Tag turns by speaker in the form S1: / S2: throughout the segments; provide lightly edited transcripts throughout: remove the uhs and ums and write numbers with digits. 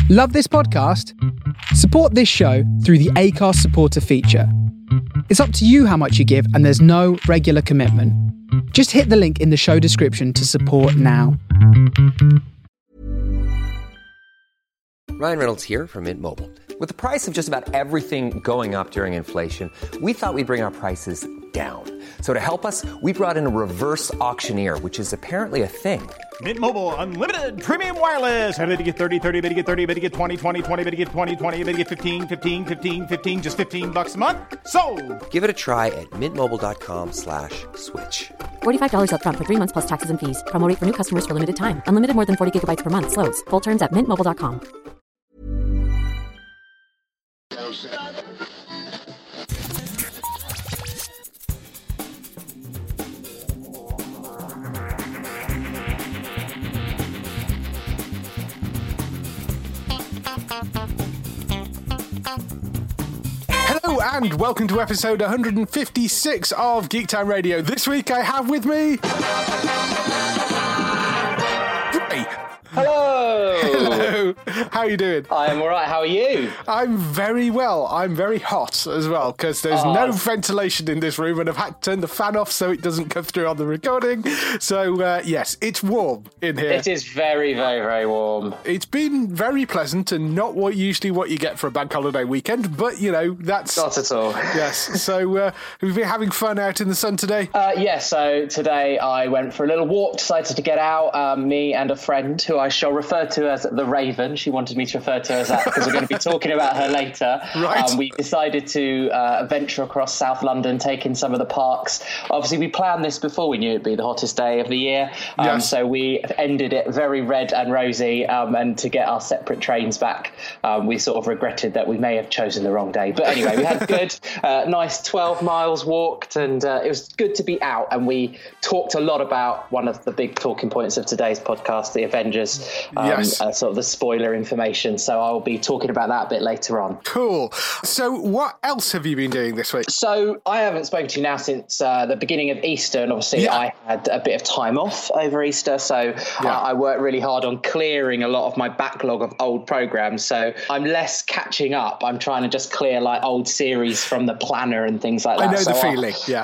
S1: Love this podcast? Support this show through the Acast supporter feature. It's up to you how much you give, and there's no regular commitment. Just hit the link in the show description to support now.
S2: Ryan Reynolds here from Mint Mobile. With the price of just about everything going up during inflation, we thought we'd bring our prices down. So to help us, we brought in a reverse auctioneer, which is apparently a thing.
S3: Mint Mobile Unlimited Premium Wireless. How to get 30, 30, bit to get 30, bit to get 20, 20, 20, bit to get 20, 20, bit to get 15, 15, 15, 15, just $15 a month? Sold!
S2: Give it a try at mintmobile.com/switch.
S4: $45 up front for 3 months plus taxes and fees. Promo rate for new customers for limited time. Unlimited more than 40 gigabytes per month. Slows full terms at mintmobile.com.
S5: Hello and welcome to episode 156 of Geek Time Radio. This week I have with me... Ray.
S6: Hello!
S5: Hello! How are you doing?
S6: I'm alright, how are you?
S5: I'm very well. I'm very hot as well because there's no ventilation in this room and I've had to turn the fan off so it doesn't come through on the recording. So, yes, it's warm in here.
S6: It is very, very, very warm.
S5: It's been very pleasant and not usually what you get for a bank holiday weekend, but, you know, that's...
S6: Not at all.
S5: Yes. So, have you been having fun out in the sun today?
S6: So today I went for a little walk, decided to get out, me and a friend who I shall refer to as the Raven. She wanted me to refer to her as that because we're going to be talking about her later.
S5: Right.
S6: We decided to venture across South London, take in some of the parks. Obviously, we planned this before we knew it'd be the hottest day of the year.
S5: Yes.
S6: So we ended it very red and rosy. And to get our separate trains back, we sort of regretted that we may have chosen the wrong day. But anyway, we had good, nice 12 miles walked, and it was good to be out. And we talked a lot about one of the big talking points of today's podcast, the Avengers.
S5: Yes.
S6: Sort of the spoiler information. So I'll be talking about that a bit later on.
S5: Cool. So what else have you been doing this week?
S6: So I haven't spoken to you now since the beginning of Easter, and obviously I had a bit of time off over Easter. So I worked really hard on clearing a lot of my backlog of old programs. So I'm less catching up. I'm trying to just clear like old series from the planner and things like that.
S5: I know the feeling. Yeah.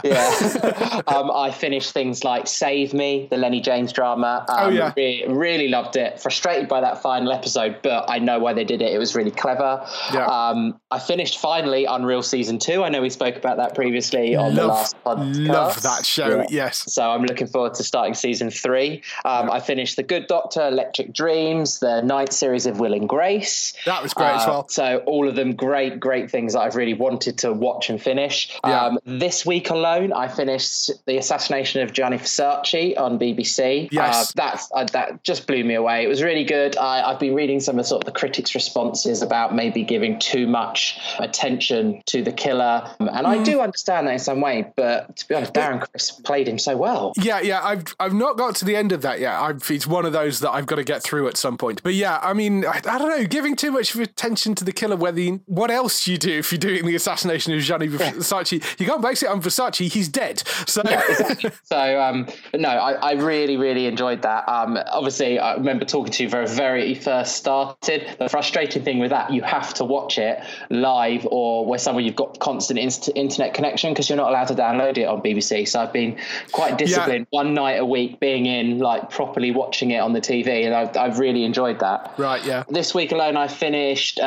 S6: I finished things like Save Me, the Lenny James drama. Really loved it. Frustrated by that final episode, but I know why they did it. It was really clever. I finished finally Unreal Season 2. I know we spoke about that previously on the last podcast.
S5: Love that show, yes.
S6: So I'm looking forward to starting Season 3. I finished The Good Doctor, Electric Dreams, the 9th series of Will and Grace.
S5: That was great as well.
S6: So all of them great things that I've really wanted to watch and finish. This week alone, I finished The Assassination of Gianni Versace on BBC.
S5: Yes.
S6: That just blew me away. It was really good. I've been reading some of the critics' responses about maybe giving too much attention to the killer. And I do understand that in some way, but to be honest, Darren Criss played him so well.
S5: I've not got to the end of that yet. It's one of those that I've got to get through at some point. But yeah, I mean, I don't know, giving too much attention to the killer, what else you do if you're doing the assassination of Gianni Versace, you can't base it on Versace, he's dead. So
S6: exactly. I really, really enjoyed that. Obviously, I remember talking to you very first started. The frustrating thing with that, you have to watch it live or where somewhere you've got constant internet connection because you're not allowed to download it on BBC. So I've been quite disciplined one night a week being in, like properly watching it on the TV, and I've really enjoyed that.
S5: Right, yeah.
S6: This week alone, I finished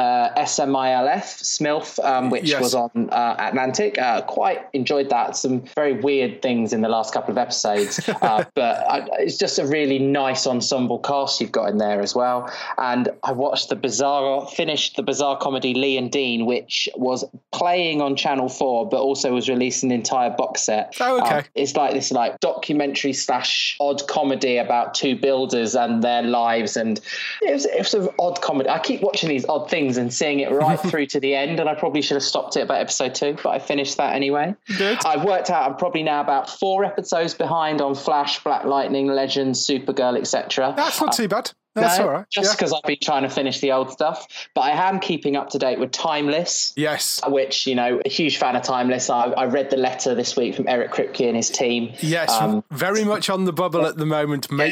S6: SMILF, which was on Atlantic. Quite enjoyed that. Some very weird things in the last couple of episodes, but it's just a really nice ensemble cast you've got in there as well. And I watched finished the bizarre comedy Lee and Dean, which was playing on Channel 4, but also was released an entire box set.
S5: Oh, okay.
S6: It's like this documentary / odd comedy about two builders and their lives, and it was an odd comedy. I keep watching these odd things and seeing it right through to the end, and I probably should have stopped it about episode 2, but I finished that anyway.
S5: Good.
S6: I've worked out I'm probably now about 4 episodes behind on Flash, Black Lightning, Legends, Supergirl, etc.
S5: That's not too bad. That's all right.
S6: Just because I've been trying to finish the old stuff. But I am keeping up to date with Timeless.
S5: Yes.
S6: Which, a huge fan of Timeless. I read the letter this week from Eric Kripke and his team.
S5: Yes, very much on the bubble at the moment. Make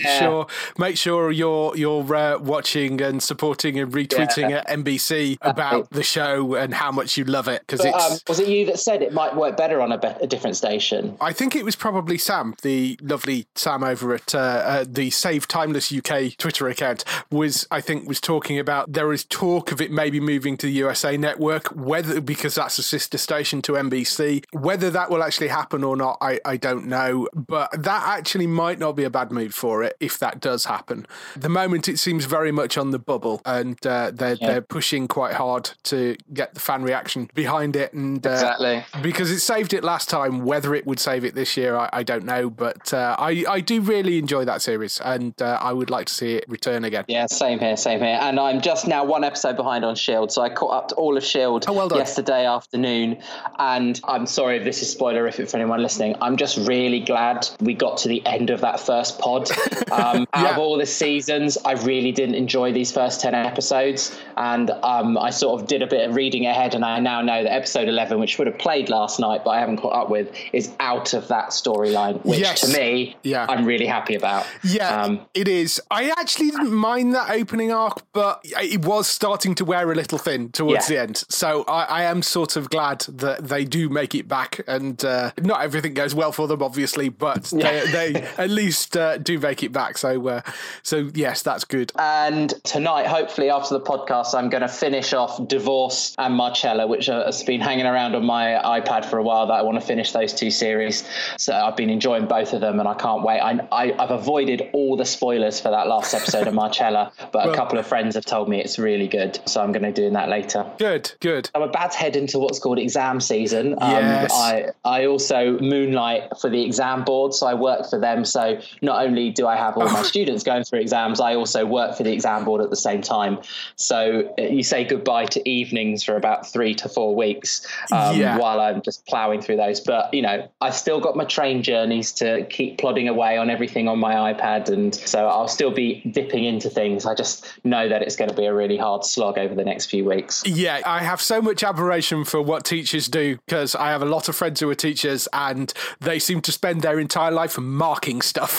S5: sure you're watching and supporting and retweeting at NBC about the show and how much you love it. Because
S6: was it you that said it might work better on a different station?
S5: I think it was probably Sam, the lovely Sam over at the Save Timeless UK Twitter account, was talking about there is talk of it maybe moving to the USA Network, because that's a sister station to NBC. Whether that will actually happen or not, I don't know. But that actually might not be a bad move for it if that does happen. At the moment, it seems very much on the bubble, and they're pushing quite hard to get the fan reaction behind it. And
S6: exactly,
S5: because it saved it last time. Whether it would save it this year, I don't know. But I do really enjoy that series, and I would like to see it return again.
S6: Yeah, same here. And I'm just now one episode behind on S.H.I.E.L.D., so I caught up to all of S.H.I.E.L.D. Yesterday afternoon. And I'm sorry if this is spoilerific for anyone listening. I'm just really glad we got to the end of that first pod. Out of all the seasons, I really didn't enjoy these first 10 episodes. And I sort of did a bit of reading ahead, and I now know that episode 11, which would have played last night, but I haven't caught up with, is out of that storyline, which to me, I'm really happy about.
S5: Yeah, it is. I actually didn't mind that opening arc, but it was starting to wear a little thin towards the end. So I am sort of glad that they do make it back, and not everything goes well for them, obviously, but they at least do make it back. So yes, that's good.
S6: And tonight, hopefully after the podcast, I'm going to finish off Divorce and Marcella, which has been hanging around on my iPad for a while, that I want to finish those two series. So I've been enjoying both of them, and I can't wait. I've avoided all the spoilers for that last episode of Marcella, but a couple of friends have told me it's really good, so I'm going to be doing that later.
S5: Good.
S6: I'm about to head into what's called exam season.
S5: Yes.
S6: I also moonlight for the exam board, so I work for them. So not only do I have all my students going through exams, I also work for the exam board at the same time. So you say goodbye to evenings for about 3 to 4 weeks while I'm just ploughing through those. But, I've still got my train journeys to keep plodding away on everything on my iPad. And so I'll still be dipping into things. I just know that it's going to be a really hard slog over the next few weeks.
S5: Yeah, I have so much admiration for what teachers do, because I have a lot of friends who are teachers and they seem to spend their entire life marking stuff.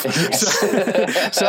S5: Yes.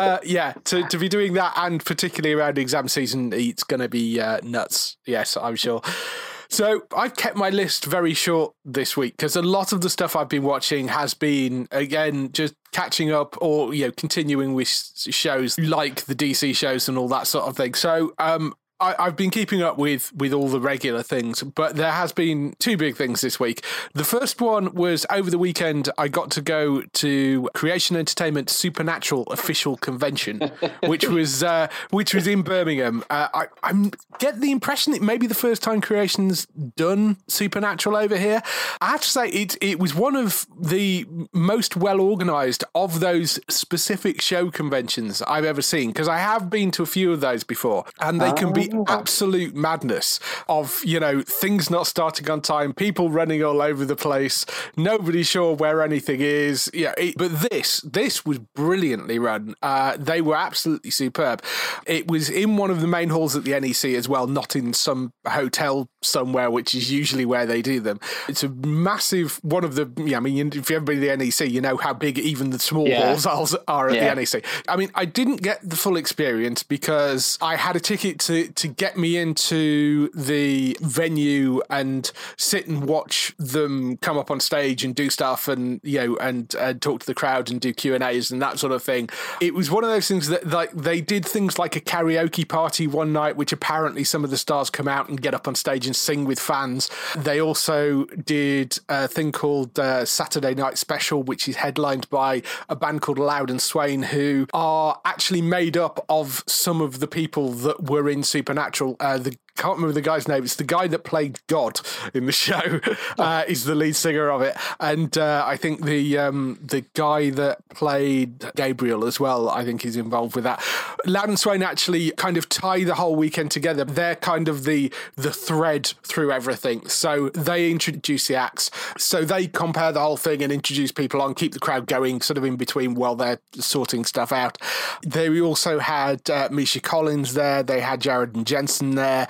S5: To be doing that, and particularly around exam season, it's going to be nuts. Yes, I'm sure. So I've kept my list very short this week, because a lot of the stuff I've been watching has been, again, just catching up or, continuing with shows like the DC shows and all that sort of thing. So I've been keeping up with all the regular things, but there has been 2 big things this week. The first one was over the weekend. I got to go to Creation Entertainment Supernatural official convention, which was in Birmingham. I get the impression that maybe the first time Creation's done Supernatural over here. I have to say it was one of the most well organised of those specific show conventions I've ever seen, because I have been to a few of those before, and they can be absolute madness of, things not starting on time, people running all over the place, nobody sure where anything is. But this was brilliantly run. They were absolutely superb. It was in one of the main halls at the NEC as well, not in some hotel somewhere, which is usually where they do them. It's a massive one of the, if you've ever been to the NEC, you know how big even the small halls are at the NEC. I didn't get the full experience because I had a ticket to get me into the venue and sit and watch them come up on stage and do stuff and talk to the crowd and do Q&As and that sort of thing. It was one of those things that they did things like a karaoke party one night, which apparently some of the stars come out and get up on stage and sing with fans. They also did a thing called Saturday Night Special, which is headlined by a band called Loud and Swain, who are actually made up of some of the people that were in Supernatural. The can't remember the guy's name. It's the guy that played God in the show. Is the lead singer of it, and I think the guy that played Gabriel as well, I think he's involved with that. Loud and Swain actually kind of tie the whole weekend together. They're kind of the thread through everything. So they introduce the acts. So they compare the whole thing and introduce people on, keep the crowd going sort of in between while they're sorting stuff out. They also had Misha Collins there. They had Jared and Jensen there.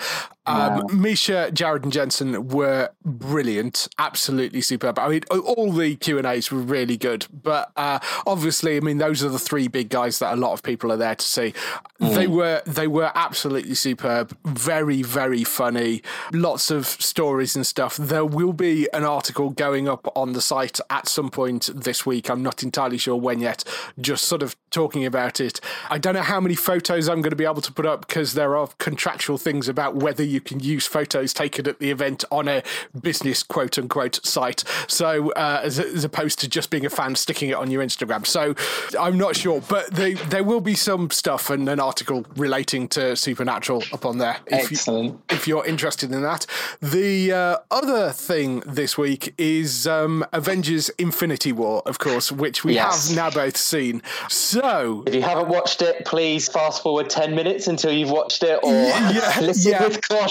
S5: Misha, Jared and Jensen were brilliant, absolutely superb. I mean, all the Q&As were really good, but obviously, I mean, those are the three big guys that a lot of people are there to see. They were absolutely superb, very, very funny, lots of stories and stuff. There will be an article going up on the site at some point this week. I'm not entirely sure when yet, just sort of talking about it. I don't know how many photos I'm going to be able to put up because there are contractual things about whether you can use photos taken at the event on a business quote-unquote site, so as opposed to just being a fan sticking it on your Instagram. So I'm not sure, but there will be some stuff and an article relating to Supernatural up on there. If you're interested in that. The other thing this week is Avengers Infinity War, of course, which we have now both seen. So
S6: if you haven't watched it, please fast forward 10 minutes until you've watched it, or listen with caution.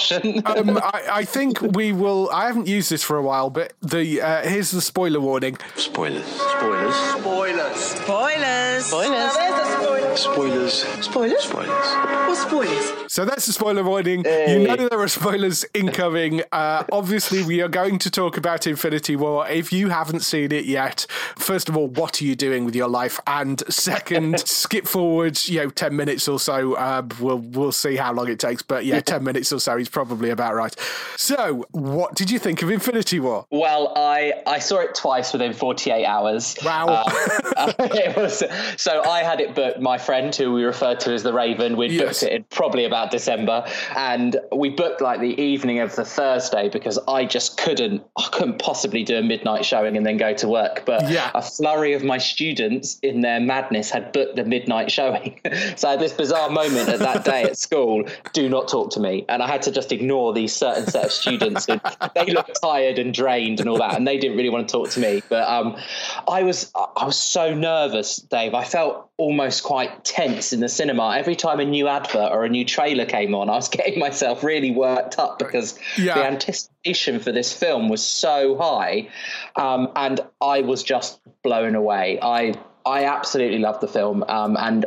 S5: I think we will. I haven't used this for a while, but here's the spoiler warning.
S7: Spoilers.
S8: Spoilers. Spoilers. Spoilers.
S6: Spoilers.
S8: Now there's the spoilers.
S7: Spoilers.
S8: Spoilers?
S7: Spoilers.
S8: What spoilers?
S5: So that's the spoiler warning. Hey. You know there are spoilers incoming. Obviously, we are going to talk about Infinity War. If you haven't seen it yet, first of all, what are you doing with your life? And second, skip forward, 10 minutes or so. We'll see how long it takes. But 10 minutes or so is probably about right. So, what did you think of Infinity War?
S6: Well, I saw it twice within 48 hours.
S5: Wow.
S6: So I had it booked. My friend, who we referred to as the Raven, we'd booked it in probably about December, and we booked like the evening of the Thursday because I couldn't possibly do a midnight showing and then go to work. But a flurry of my students in their madness had booked the midnight showing. So I had this bizarre moment at that day at school, do not talk to me. And I had to just ignore these certain set of students. And they looked tired and drained and all that, and they didn't really want to talk to me. But I was so nervous, Dave. I felt almost quite tense in the cinema. Every time a new advert or a new trailer came on, I was getting myself really worked up because the anticipation for this film was so high. And I was just blown away. I absolutely loved the film, and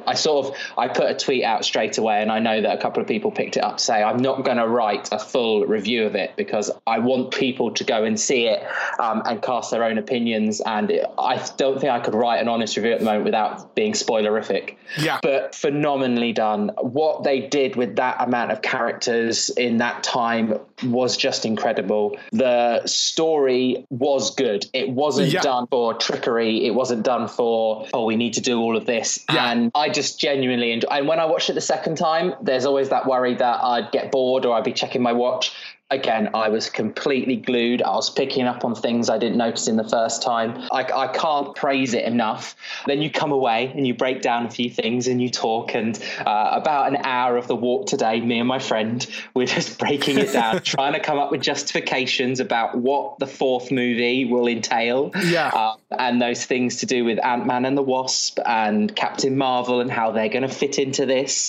S6: I put a tweet out straight away, and I know that a couple of people picked it up to say I'm not going to write a full review of it because I want people to go and see it and cast their own opinions, and I don't think I could write an honest review at the moment without being spoilerific. But phenomenally done. What they did with that amount of characters in that time was just incredible. The story was good. It wasn't done for trickery. It wasn't done for, we need to do all of this. And I just genuinely enjoyed. And when I watched it the second time, there's always that worry that I'd get bored or I'd be checking my watch. Again, I was completely glued. I was picking up on things I didn't notice in the first time. I can't praise it enough. Then you come away and you break down a few things and you talk. And about an hour of the walk today, me and my friend, we're just breaking it down, trying to come up with justifications about what the fourth movie will entail. And those things to do with Ant-Man and the Wasp and Captain Marvel and how they're going to fit into this.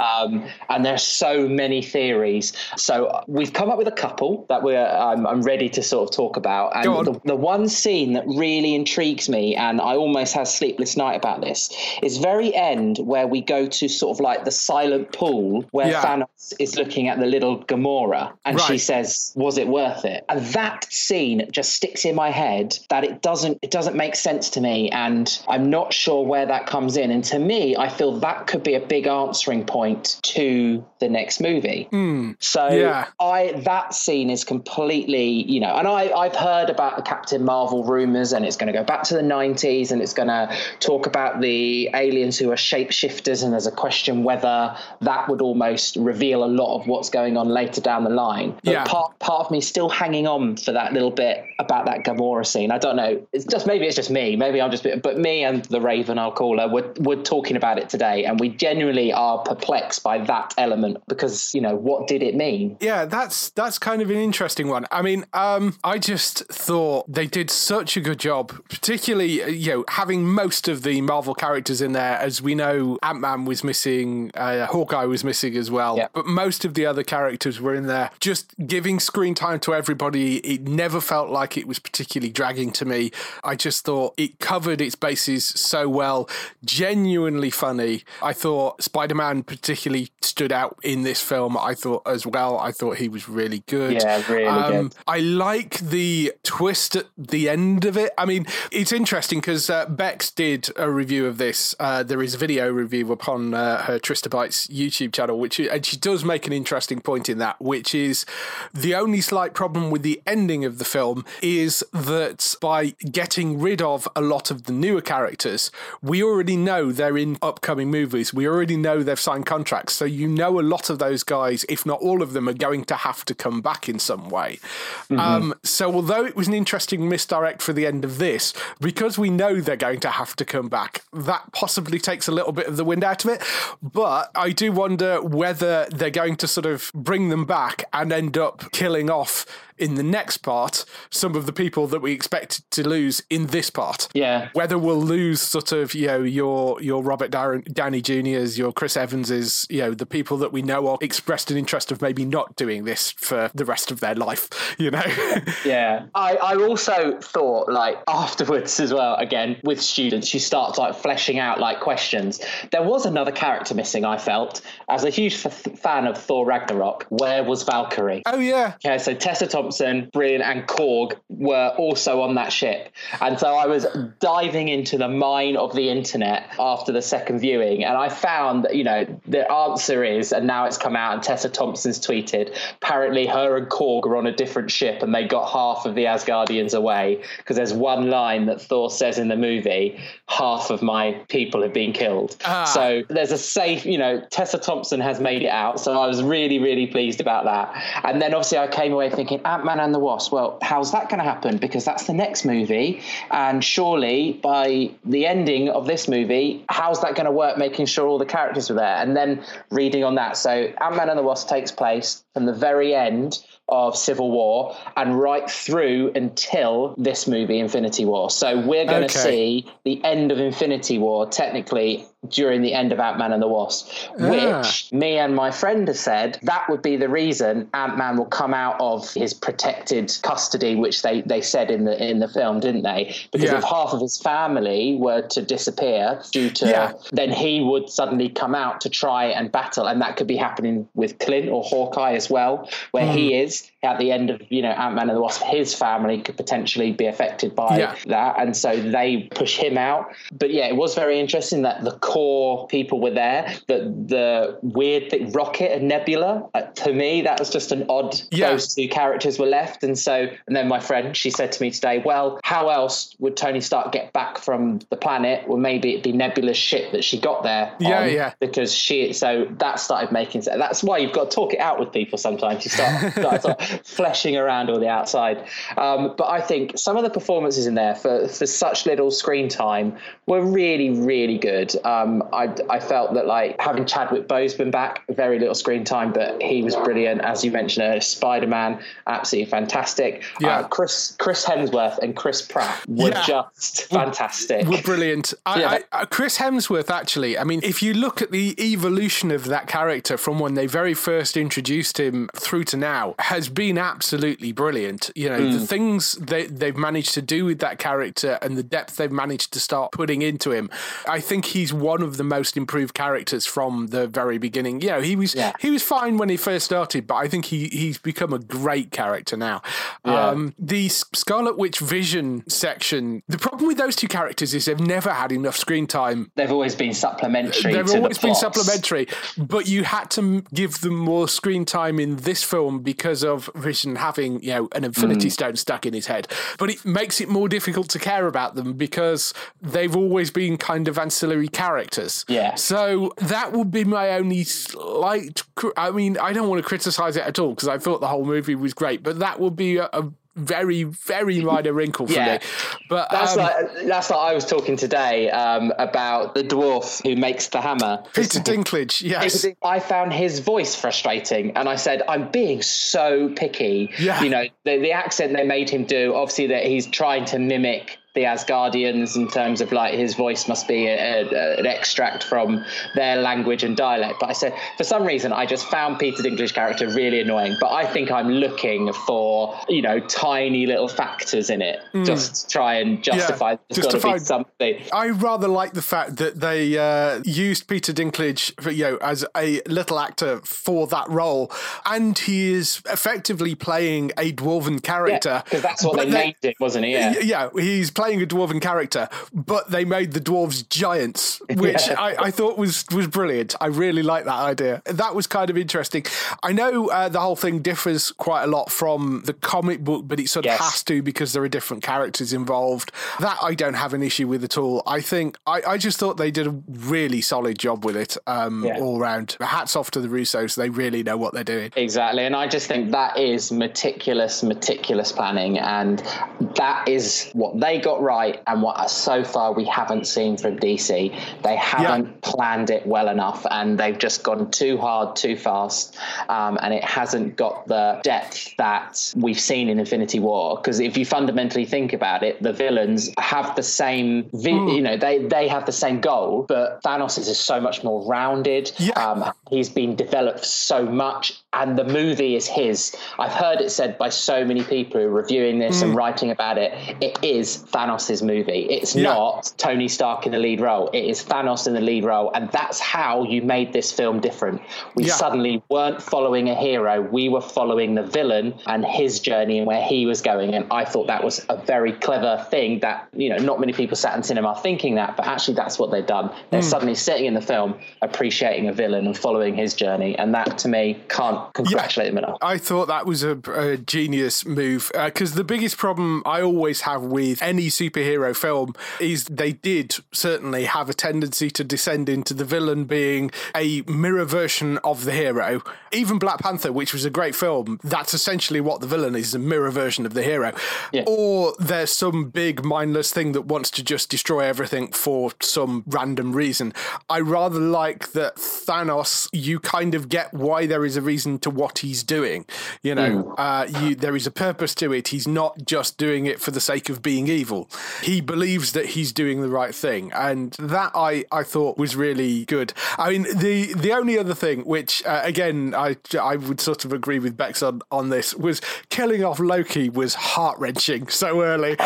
S6: And there's so many theories. So we've come up with a couple that I'm ready to sort of talk about. And the one scene that really intrigues me, and I almost had a sleepless night about this, is very end where we go to sort of like the silent pool where Thanos is looking at the little Gamora and she says, was it worth it? And that scene just sticks in my head that it doesn't make sense to me, and I'm not sure where that comes in. And to me, I feel that could be a big answering point to the next movie. So that that scene is completely, you know, and I've heard about the Captain Marvel rumors, and it's going to go back to the 90s, and it's going to talk about the aliens who are shapeshifters, and there's a question whether that would almost reveal a lot of what's going on later down the line. But part of me still hanging on for that little bit about that Gamora scene. I don't know. Maybe it's just me. Maybe I'm just, but me and the Raven, I'll call her, we're talking about it today, and we genuinely are perplexed by that element because, you know, what did it mean?
S5: Yeah, that's kind of an interesting one. I mean, I just thought they did such a good job, particularly, you know, having most of the Marvel characters in there. As we know, Ant-Man was missing, Hawkeye was missing as well, but most of the other characters were in there. Just giving screen time to everybody, it never felt like it was particularly dragging to me. I just thought it covered its bases so well, genuinely funny. I thought Spider-Man particularly stood out in this film, I thought as well. I thought he was really good.
S6: Yeah, really good.
S5: I like the twist at the end of it. I mean, it's interesting because Bex did a review of this. There is a video review upon her Trista Bytes YouTube channel, and she does make an interesting point in that, which is the only slight problem with the ending of the film is that by getting rid of a lot of the newer characters, we already know they're in upcoming movies. We already know they've signed contracts. So you know a lot of those guys, if not all of them, are going to have to come back in some way. So although it was an interesting misdirect for the end of this, because we know they're going to have to come back, that possibly takes a little bit of the wind out of it. But I do wonder whether they're going to sort of bring them back and end up killing off in the next part some of the people that we expected to lose in this part.
S6: Yeah.
S5: Whether we'll lose sort of, you know, your Robert Downey Jr.'s, your Chris Evans's, you know, the people that we know are expressed an interest of maybe not doing this for the rest of their life, you know?
S6: Yeah. I also thought, like, afterwards as well, again, with students, you start like fleshing out like questions. There was another character missing, I felt. As a huge fan of Thor Ragnarok, where was Valkyrie?
S5: Oh, yeah.
S6: Okay, so Tessa Thompson, brilliant, and Korg were also on that ship. And so I was diving into the mine of the internet after the second viewing, and I found that, you know, the answer is, and now it's come out and Tessa Thompson's tweeted, apparently her and Korg are on a different ship and they got half of the Asgardians away, because there's one line that Thor says in the movie, half of my people have been killed. So there's a safe, you know, Tessa Thompson has made it out. So I was really, really pleased about that. And then obviously I came away thinking, Ant-Man and the Wasp, well, how's that going to happen? Because that's the next movie. And surely by the ending of this movie, how's that going to work, making sure all the characters are there? And then reading on that. So Ant-Man and the Wasp takes place from the very end of Civil War and right through until this movie, Infinity War. So we're going to see the end of Infinity War technically during the end of Ant-Man and the Wasp, which me and my friend have said that would be the reason Ant-Man will come out of his protected custody, which they said in the film, didn't they? Because if half of his family were to disappear due to, then he would suddenly come out to try and battle, and that could be happening with Clint or Hawkeye as well, where he is at the end of, you know, Ant-Man and the Wasp. His family could potentially be affected by that, and so they push him out. But yeah, it was very interesting that the core people were there. The weird thing, Rocket and Nebula, to me, that was just an odd. Those two characters were left, and then my friend, she said to me today, well, how else would Tony Stark get back from the planet? Well, maybe it'd be Nebula's ship that she got there on, because so that started making sense. That's why you've got to talk it out with people sometimes. You start fleshing around all the outside. But I think some of the performances in there for such little screen time were really, really good. I felt that, like, having Chadwick Boseman back, very little screen time, but he was brilliant. As you mentioned, Spider-Man, absolutely fantastic. Chris Hemsworth and Chris Pratt were just fantastic.
S5: Were brilliant. Chris Hemsworth, actually, I mean, if you look at the evolution of that character from when they very first introduced him through to now, has been absolutely brilliant. You know, the things they've managed to do with that character and the depth they've managed to start putting into him, I think he's one of the most improved characters from the very beginning. You know, he was fine when he first started, but I think he's become a great character now. The Scarlet Witch Vision section, the problem with those two characters is they've never had enough screen time.
S6: They've always been supplementary.
S5: They've always been supplementary, but you had to give them more screen time in this film because of Vision having, you know, an Infinity Stone stuck in his head. But it makes it more difficult to care about them because they've always been kind of ancillary characters.
S6: Yeah.
S5: So that would be my only slight... I mean, I don't want to criticize it at all because I thought the whole movie was great, but that would be a very, very minor wrinkle for me. But
S6: that's like I was talking today about the dwarf who makes the hammer.
S5: Peter Dinklage, yes.
S6: I found his voice frustrating, and I said, I'm being so picky. Yeah. You know, the accent they made him do, obviously that he's trying to mimic the Asgardians in terms of like his voice must be an extract from their language and dialect. But I said, for some reason, I just found Peter Dinklage's character really annoying. But I think I'm looking for, you know, tiny little factors in it just to try and justify there's got to be something.
S5: I rather like the fact that they used Peter Dinklage, you know, as a little actor for that role, and he is effectively playing a dwarven character.
S6: Because that's what they made it, wasn't it?
S5: Yeah, he's playing a dwarven character, but they made the dwarves giants, which I thought was brilliant. I really like that idea. That was kind of interesting. I know the whole thing differs quite a lot from the comic book, but it sort of has to because there are different characters involved. That I don't have an issue with at all. I think I just thought they did a really solid job with it all round. Hats off to the Russos. They really know what they're doing.
S6: Exactly. And I just think that is meticulous planning, and that is what they got right and what so far we haven't seen from DC. They haven't planned it well enough, and they've just gone too hard too fast, and it hasn't got the depth that we've seen in Infinity War. Because if you fundamentally think about it, the villains have the same you know, they have the same goal, but Thanos is so much more rounded. He's been developed so much, and the movie is his. I've heard it said by so many people who are reviewing this and writing about it, it is Thanos' movie. It's not Tony Stark in the lead role. It is Thanos in the lead role, and that's how you made this film different. We suddenly weren't following a hero. We were following the villain and his journey and where he was going, and I thought that was a very clever thing that, you know, not many people sat in cinema thinking that, but actually that's what they've done. They're suddenly sitting in the film appreciating a villain and following his journey, and that to me can't congratulate them enough.
S5: I thought that was a genius move, because the biggest problem I always have with any superhero film is they did certainly have a tendency to descend into the villain being a mirror version of the hero. Even Black Panther, which was a great film, that's essentially what the villain is, a mirror version of the hero. Or there's some big mindless thing that wants to just destroy everything for some random reason. I rather like that Thanos, you kind of get why there is a reason to what he's doing. You know, there is a purpose to it. He's not just doing it for the sake of being evil. He believes that he's doing the right thing, and that I thought was really good. I mean, the only other thing, which again I would sort of agree with Bex on this, was killing off Loki was heart-wrenching so early.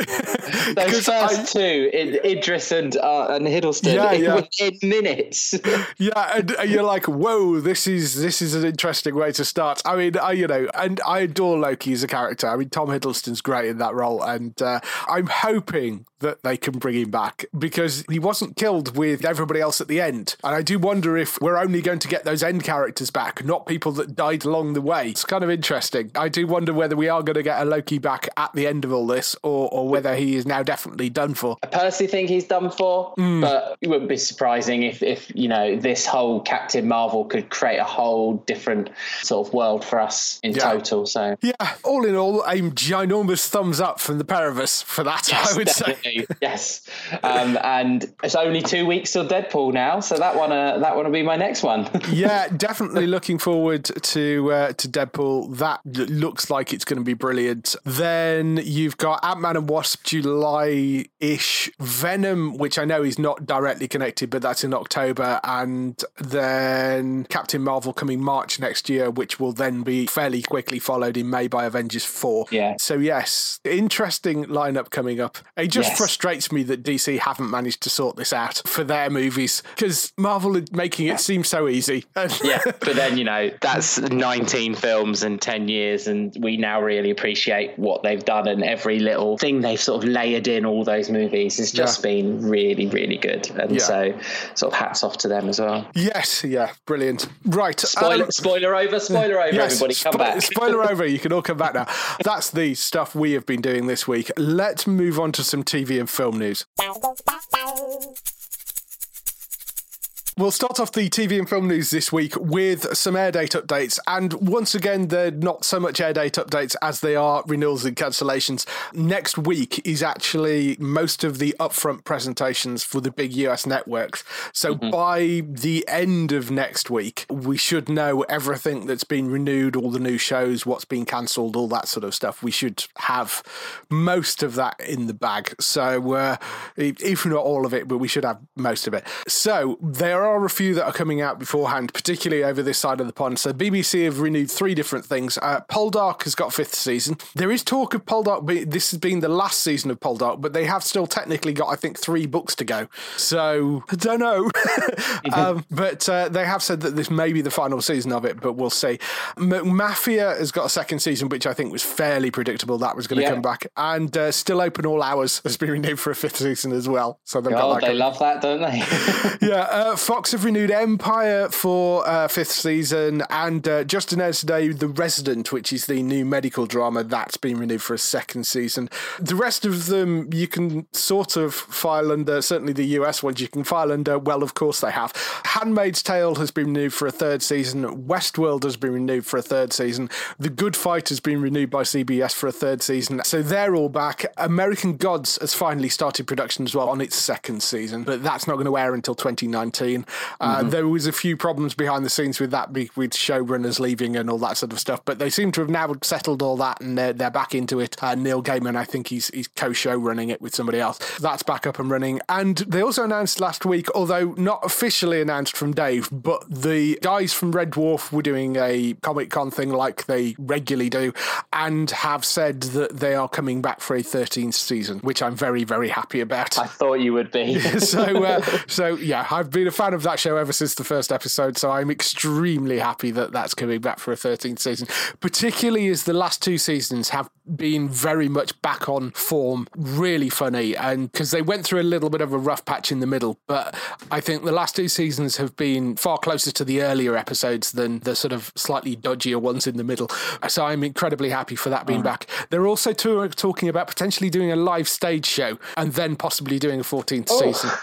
S6: Those first two, Idris and Hiddleston, in minutes.
S5: And you're like, whoa, this is an interesting way to start. I mean, and I adore Loki as a character. I mean, Tom Hiddleston's great in that role, and I'm hoping that they can bring him back, because he wasn't killed with everybody else at the end. And I do wonder if we're only going to get those end characters back, not people that died along the way. It's kind of interesting. I do wonder whether we are going to get a Loki back at the end of all this, or whether he is now definitely done for.
S6: I personally think he's done for, but it wouldn't be surprising if you know, this whole Captain Marvel could create a whole different sort of world for us in total. So
S5: all in all, a ginormous thumbs up from the pair of us for that.
S6: Yes,
S5: I would
S6: definitely.
S5: say.
S6: Yes. And it's only 2 weeks till Deadpool now, so that one will be my next one.
S5: Definitely looking forward to Deadpool. That looks like it's going to be brilliant. Then you've got Ant-Man and Wasp July-ish, Venom, which I know is not directly connected, but that's in October, and then then Captain Marvel coming March next year, which will then be fairly quickly followed in May by Avengers 4.
S6: Yeah.
S5: So yes, interesting lineup coming up. It just frustrates me that DC haven't managed to sort this out for their movies, because Marvel are making it seem so easy.
S6: Yeah, but then, you know, that's 19 films and 10 years, and we now really appreciate what they've done, and every little thing they've sort of layered in all those movies has just been really, really good. And so sort of hats off to them as well.
S5: Yes, yeah, brilliant. Right.
S6: Spoiler over, yes, everybody, come back.
S5: Spoiler over, you can all come back now. That's the stuff we have been doing this week. Let's move on to some TV and film news. We'll start off the TV and film news this week with some air date updates. And once again, they're not so much air date updates as they are renewals and cancellations. Next week is actually most of the upfront presentations for the big US networks. So by the end of next week, we should know everything that's been renewed, all the new shows, what's been cancelled, all that sort of stuff. We should have most of that in the bag. So if not all of it, but we should have most of it. So there are a few that are coming out beforehand, particularly over this side of the pond. So BBC have renewed 3 different things. Poldark has got a 5th season. There is talk of Poldark. This has been the last season of Poldark, but they have still technically got, I think, 3 books to go. So I don't know. But they have said that this may be the final season of it, but we'll see. Mafia has got a 2nd season, which I think was fairly predictable that was going to come back. And Still Open All Hours has been renewed for a 5th season as well. So they've got that.
S6: They love that, don't they?
S5: Yeah. Fox have renewed Empire for 5th season, and just announced today The Resident, which is the new medical drama, that's been renewed for a 2nd season. The rest of them you can sort of file under, certainly the US ones you can file under, well, of course they have. Handmaid's Tale has been renewed for a 3rd season. Westworld has been renewed for a 3rd season. The Good Fight has been renewed by CBS for a 3rd season. So they're all back. American Gods has finally started production as well on its 2nd season, but that's not going to air until 2019. There was a few problems behind the scenes with that, with showrunners leaving and all that sort of stuff, but they seem to have now settled all that, and they're back into it. Neil Gaiman, I think he's co-show running it with somebody else. That's back up and running. And they also announced last week, although not officially announced from Dave, but the guys from Red Dwarf were doing a Comic-Con thing like they regularly do, and have said that they are coming back for a 13th season, which I'm very, very happy about.
S6: I thought you would be.
S5: So yeah, I've been a fan of that show ever since the first episode, so I'm extremely happy that that's coming back for a 13th season, particularly as the last 2 seasons have been very much back on form, really funny, and because they went through a little bit of a rough patch in the middle, but I think the last 2 seasons have been far closer to the earlier episodes than the sort of slightly dodgier ones in the middle. So I'm incredibly happy for that being back. They're also talking about potentially doing a live stage show and then possibly doing a 14th season.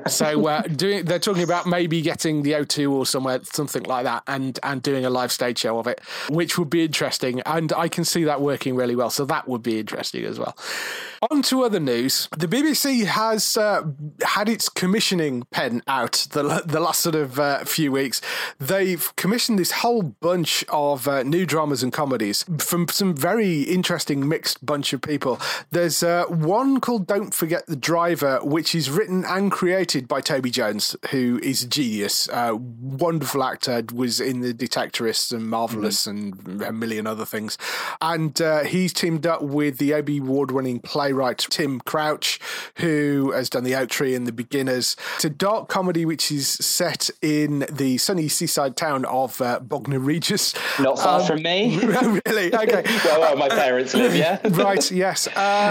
S5: So they're talking about maybe getting the O2 or somewhere, something like that, and doing a live stage show of it, which would be interesting, and I can see that working really well, so that would be interesting as well. On to other news. The BBC has had its commissioning pen out the last sort of few weeks. They've commissioned this whole bunch of new dramas and comedies from some very interesting mixed bunch of people. There's one called Don't Forget the Driver, which is written and created by Toby Jones, who is a genius, wonderful actor, was in The Detectorists and Marvelous and a million other things. And he's teamed up with the Obie Award-winning playwright Tim Crouch, who has done The Oak Tree and The Beginners. It's a dark comedy which is set in the sunny seaside town of Bognor Regis.
S6: Not far from me.
S5: Really? Okay.
S6: Well, my parents live, yeah.
S5: Right, yes.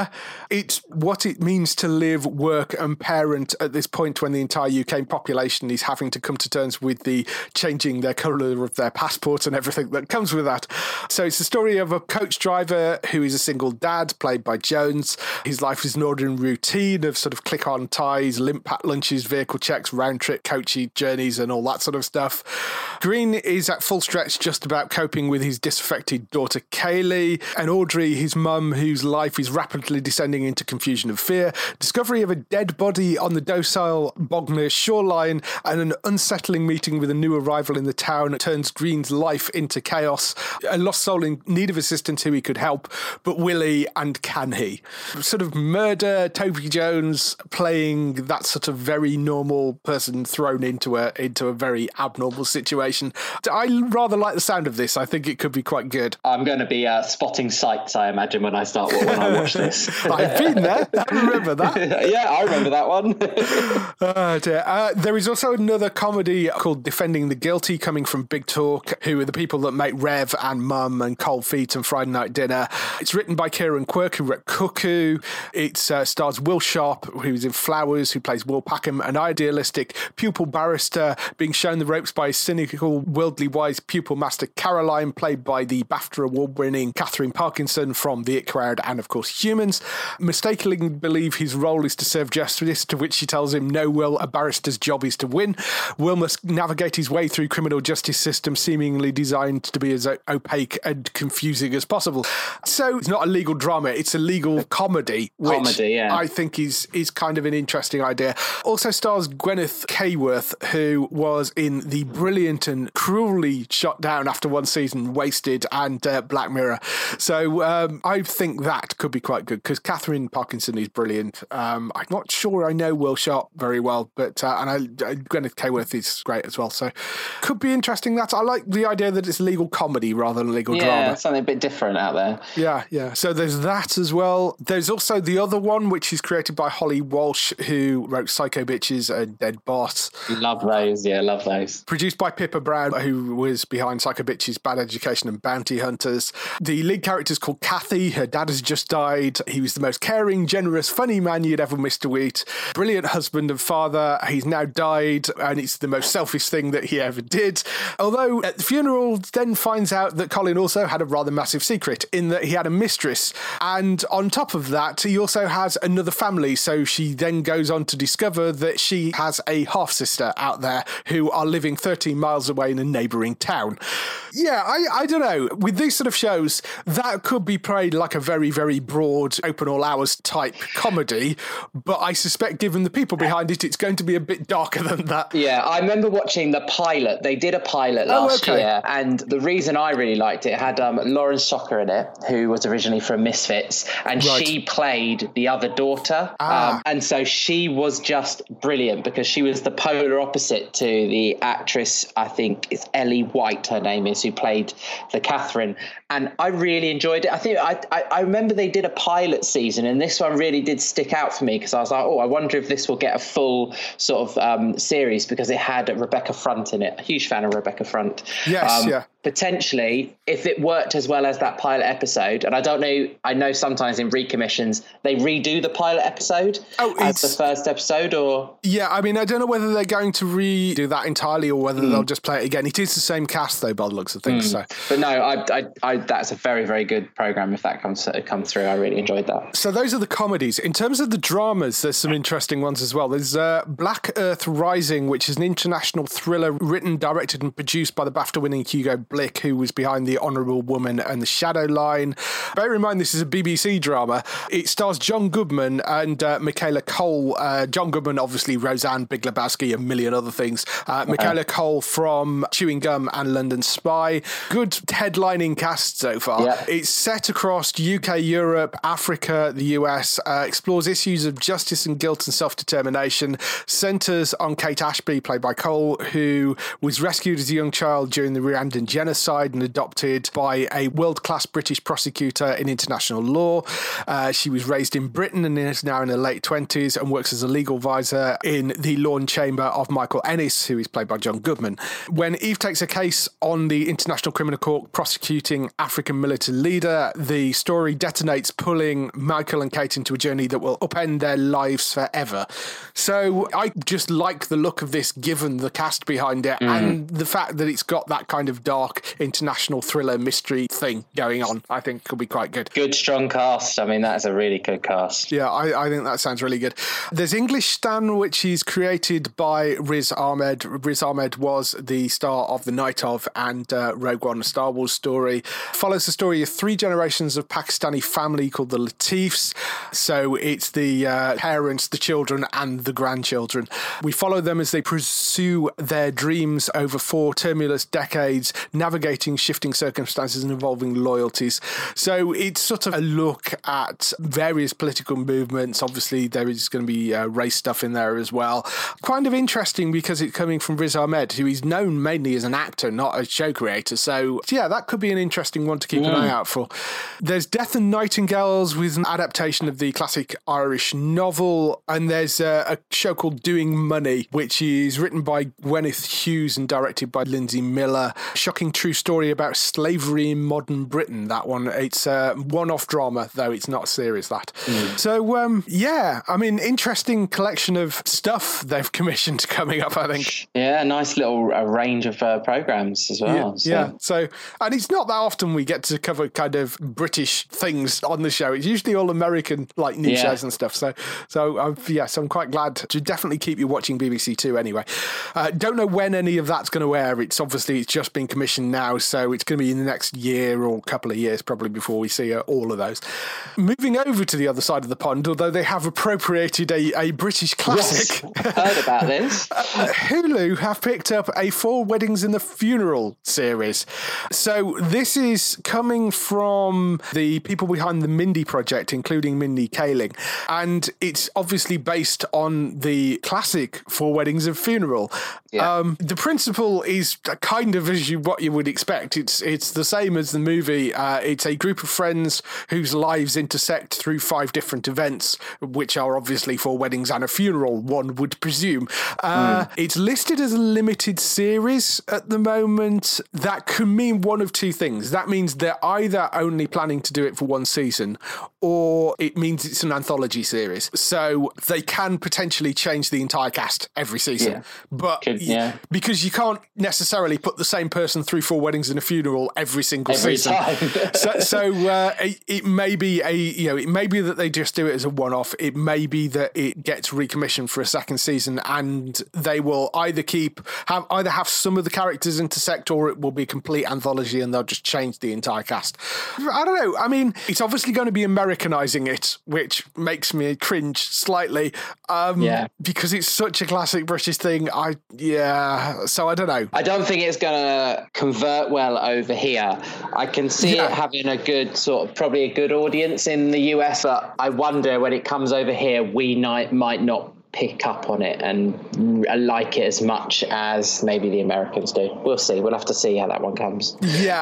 S5: It's what it means to live, work and parent at this point when the entire UK population is having to come to terms with the changing their colour of their passport and everything that comes with that. So it's the story of a coach driver who is a single dad, played by Jones. His life is an ordinary routine of sort of click-on ties, limp pack lunches, vehicle checks, round-trip coachy journeys and all that sort of stuff. Green is at full stretch just about coping with his disaffected daughter Kaylee, and Audrey, his mum, whose life is rapidly descending into confusion and fear, discovery of a dead body on the docile Bognor shoreline, and an unsettling meeting with a new arrival in the town turns Green's life into chaos. A lost soul in need of assistance who he could help but will he and can he? Sort of murder, Toby Jones playing that sort of very normal person thrown into a very abnormal situation. I rather like the sound of this. I think it could be quite good.
S6: I'm going to be spotting sights, I imagine, when I watch this.
S5: I've been there. I remember that.
S6: Yeah, I remember that one.
S5: Oh dear. There is also another comedy called Defending the Guilty, coming from Big Talk, who are the people that make Rev and Mum and Cold Feet and Friday Night Dinner. It's written by Kieran Quirk, who wrote Cuckoo. It stars Will Sharp, who's in Flowers, who plays Will Packham, an idealistic pupil barrister being shown the ropes by a cynical, worldly wise pupil master Caroline, played by the BAFTA award-winning Catherine Parkinson from The It Crowd and, of course, Humans. Mistakenly believe his role is to serve justice, to which she tells him, no, Will, a barrister's job is to win. Will must navigate his way through criminal justice system seemingly designed to be as opaque and confusing as possible. So it's not a legal drama, it's a legal comedy, which I think is kind of an interesting idea. Also stars Gwyneth Kayworth, who was in the brilliant and cruelly shot down after one season Wasted and Black Mirror. So I think that could be quite good, because Catherine Parkinson is brilliant. I'm not sure I know Will Sharp very well, but Gwyneth Kayworth is great as well. So could be interesting. That I like the idea that it's legal comedy rather than legal drama.
S6: Yeah, something a bit different out there.
S5: Yeah. So there's that as well. There's also the other one, which is created by Holly Walsh, who wrote Psycho Bitches and Dead Boss.
S6: Love those. Yeah, love those.
S5: Produced by Pippa Brown, who was behind Psycho Bitches, Bad Education and Bounty Hunters. The lead character is called Kathy. Her dad has just died. He was the most caring, generous, funny man you'd ever miss to eat. Brilliant husband and father. He's now died, and it's the most selfish thing that he ever did. Although at the funeral then finds out that Colin also had a rather massive secret, in that he had a mistress. And on top of that, he also has another family. So she then goes on to discover that she has a half-sister out there who are living 13 miles away in a neighbouring town. Yeah, I don't know. With these sort of shows, that could be played like a very, very broad, open all hours type comedy. But I suspect, given the people behind it, it's going to be a bit darker than that.
S6: Yeah, I remember watching the pilot. They did a pilot last year. And the reason I really liked it had Lauren Socker in it, who was originally from Misfits. And she played the other daughter. And so she was just brilliant, because she was the polar opposite to the actress, I think it's Ellie White, her name is, who played the Catherine. And I really enjoyed it. I think I remember they did a pilot season, and this one really did stick out for me, because I was like, I wonder if this will get a full sort of series, because it had Rebecca Front in it. A huge fan of Rebecca Front.
S5: Yes,
S6: potentially, if it worked as well as that pilot episode, and I don't know, I know sometimes in recommissions they redo the pilot episode as the first episode, or
S5: I mean, I don't know whether they're going to redo that entirely or whether they'll just play it again. It is the same cast though, by the looks of things. So,
S6: but no, I that's a very, very good program. If that comes through, I really enjoyed that.
S5: So those are the comedies. In terms of the dramas, there's some interesting ones as well. There's Black Earth Rising, which is an international thriller written, directed and produced by the BAFTA-winning Hugo Blick, who was behind The Honourable Woman and The Shadow Line. Bear in mind, this is a BBC drama. It stars John Goodman and Michaela Cole. John Goodman, obviously, Roseanne, Big Lebowski, a million other things. Michaela Cole from Chewing Gum and London Spy. Good headlining cast so far. Yeah. It's set across UK, Europe, Africa, the US, explores issues of justice and guilt and self-determination, centres on Kate Ashby, played by Cole, who was rescued as a young child during the Rwandan genocide and adopted by a world-class British prosecutor in international law. She was raised in Britain and is now in her late 20s and works as a legal advisor in the Law and Chamber of Michael Ennis, who is played by John Goodman. When Eve takes a case on the International Criminal Court prosecuting African militant leader, the story detonates, pulling Michael and Kate into a journey that will upend their lives forever. So I just like the look of this, given the cast behind it and the fact that it's got that kind of dark international thriller mystery thing going on. I think could be quite good.
S6: Good, strong cast. I mean, that's a really good cast.
S5: Yeah, I think that sounds really good. There's English Stan, which is created by Riz Ahmed. Riz Ahmed was the star of The Night Of and Rogue One, a Star Wars story. Follows the story of 3 generations of Pakistani family called the Latifs. So it's the parents, the children, and the grandchildren. We follow them as they pursue their dreams over 4 tumultuous decades, navigating shifting circumstances and involving loyalties. So it's sort of a look at various political movements. Obviously, there is going to be race stuff in there as well. Kind of interesting because it's coming from Riz Ahmed, who is known mainly as an actor, not a show creator. So, yeah, that could be an interesting one to keep an eye out for. There's Death and Nightingales, with an adaptation of the classic Irish novel. And there's a show called Doing Money, which is written by Gwyneth Hughes and directed by Lindsay Miller. Shocking true story about slavery in modern Britain, that one. It's a one-off drama, though it's not serious, that. So, yeah, I mean, interesting collection of stuff they've commissioned coming up, I think.
S6: Yeah, nice little range of programs as well.
S5: Yeah. So, and it's not that often we get to cover kind of British things on the show. It's usually all American, like, news shows and stuff. So I'm quite glad to definitely keep you watching BBC Two anyway. Don't know when any of that's going to air. It's just been commissioned now, so it's going to be in the next year or couple of years probably before we see all of those. Moving over to the other side of the pond, although they have appropriated a British classic.
S6: Yes, I've heard about this.
S5: Hulu have picked up a 4 Weddings and a Funeral series. So this is coming from the people behind the Mindy Project, including Mindy Kaling. And it's obviously based on the classic 4 Weddings and Funeral. Yeah. The principle is kind of what you would expect. It's the same as the movie. It's a group of friends whose lives intersect through 5 different events, which are obviously 4 weddings and a funeral, one would presume. It's listed as a limited series at the moment. That could mean one of 2 things. That means they're either only planning to do it for 1 season, or it means it's an anthology series. So they can potentially change the entire cast every season. But because you can't necessarily put the same person through 4 weddings and a funeral every single season. so it may be it may be that they just do it as a one-off. It may be that it gets recommissioned for a second season, and they will either have some of the characters intersect, or it will be a complete anthology and they'll just change the entire cast. I don't know. I mean, it's obviously going to be Americanizing it, which makes me cringe slightly. Because it's such a classic British thing. So I don't know.
S6: I don't think it's going to convert well over here. I can see it having a good probably a good audience in the US, but I wonder when it comes over here, we might not pick up on it and like it as much as maybe the Americans do. We'll see. We'll have to see how that one comes.
S5: Yeah,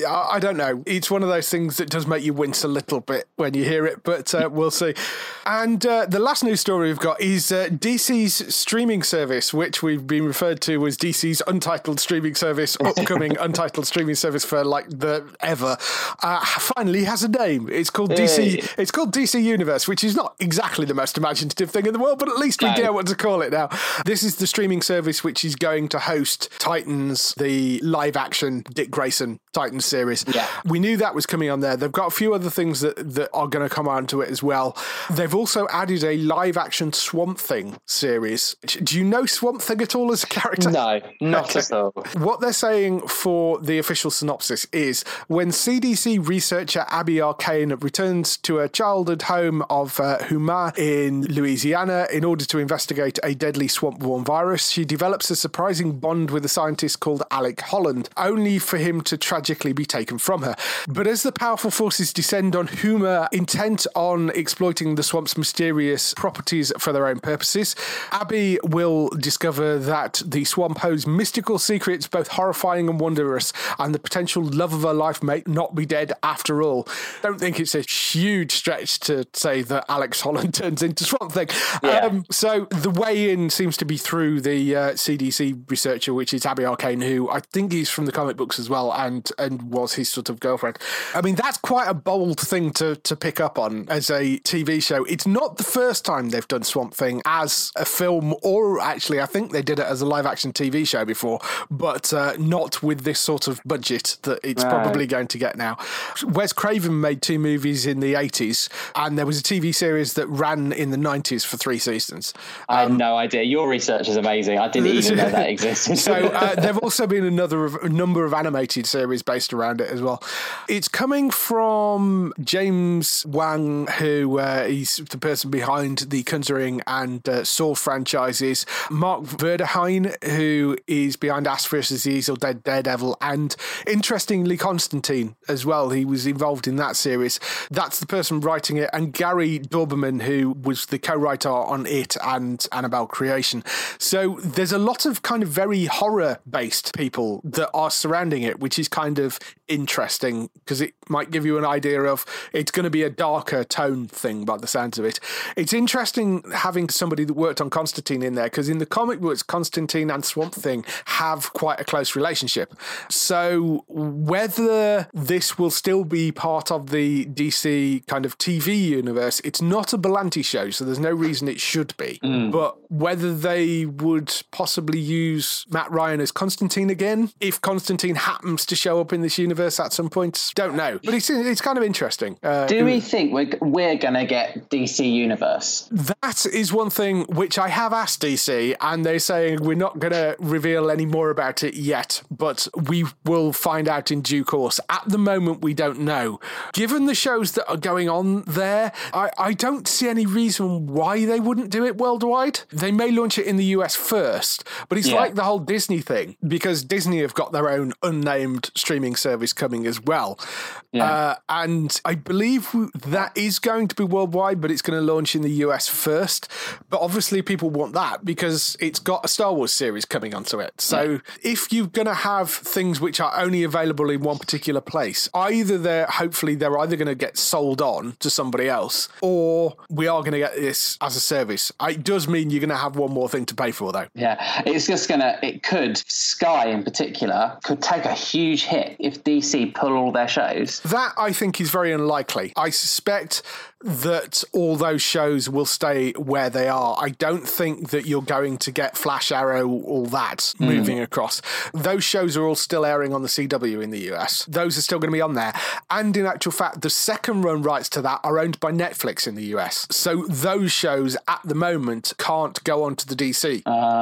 S5: I don't know. It's one of those things that does make you wince a little bit when you hear it, but we'll see. And the last news story we've got is DC's streaming service, which we've been referred to as DC's untitled streaming service, upcoming untitled streaming service for like the ever, finally has a name. It's called DC. It's called DC Universe, which is not exactly the most imaginative thing in the world, but at least we know what to call it now. This is the streaming service which is going to host Titans, the live-action Dick Grayson Titans series. Yeah. We knew that was coming on there. They've got a few other things that are going to come onto it as well. They've also added a live-action Swamp Thing series. Do you know Swamp Thing at all as a character?
S6: No, not at all.
S5: What they're saying for the official synopsis is, when CDC researcher Abby Arcane returns to her childhood home of Houma in Louisiana in order to investigate a deadly swamp-borne virus, she develops a surprising bond with a scientist called Alec Holland, only for him to tragically be taken from her. But as the powerful forces descend on Houma, intent on exploiting the swamp's mysterious properties for their own purposes, Abby will discover that the swamp holds mystical secrets, both horrifying and wondrous, and the potential love of her life may not be dead after all. Don't think it's a huge stretch to say that Alex Holland turns into Swamp Thing. Yeah. So the way in seems to be through the CDC researcher, which is Abby Arcane, who I think he's from the comic books as well, and was his sort of girlfriend. I mean, that's quite a bold thing to pick up on as a TV show. It's not the first time they've done Swamp Thing as a film, or actually I think they did it as a live-action TV show before, but not with this sort of budget that it's probably going to get now. Wes Craven made 2 movies in the 80s, and there was a TV series that ran in the 90s for 3 seasons. seasons.
S6: I had no idea. Your research is amazing. I didn't even know that existed.
S5: So there have also been a number of animated series based around it as well. It's coming from James Wang, who he's the person behind the Conjuring and Saw franchises. Mark Verdeheyen, who is behind Ash vs. the Evil Dead, Daredevil, and interestingly Constantine as well. He was involved in that series. That's the person writing it. And Gary Dauberman, who was the co-writer on It and Annabelle Creation. So there's a lot of kind of very horror-based people that are surrounding it, which is kind of interesting because it might give you an idea of it's going to be a darker tone thing by the sounds of it. It's interesting having somebody that worked on Constantine in there because in the comic books, Constantine and Swamp Thing have quite a close relationship. So whether this will still be part of the DC kind of TV universe, it's not a Berlanti show, so there's no reason it should be. But whether they would possibly use Matt Ryan as Constantine again, if Constantine happens to show up in this universe at some point, don't know. But it's kind of interesting.
S6: Do we think we're going to get DC Universe?
S5: That is one thing which I have asked DC, and they're saying we're not going to reveal any more about it yet, but we will find out in due course. At the moment, we don't know. Given the shows that are going on there, I don't see any reason why they wouldn't do it worldwide. They may launch it in the US first, but it's like the whole Disney thing, because Disney have got their own unnamed streaming service coming as well. And I believe that is going to be worldwide, but it's going to launch in the US first. But obviously people want that because it's got a Star Wars series coming onto it. So if you're going to have things which are only available in one particular place, hopefully they're either going to get sold on to somebody else, or we are going to get this as a service. It does mean you're going to have one more thing to pay for, though.
S6: Yeah, Sky in particular could take a huge hit if DC pull all their shows.
S5: That, I think, is very unlikely. I suspect that all those shows will stay where they are. I don't think that you're going to get Flash, Arrow, all that moving across. Those shows are all still airing on the CW in the US. Those are still going to be on there. And in actual fact, the second run rights to that are owned by Netflix in the US. So those shows at the moment can't go on to the DC.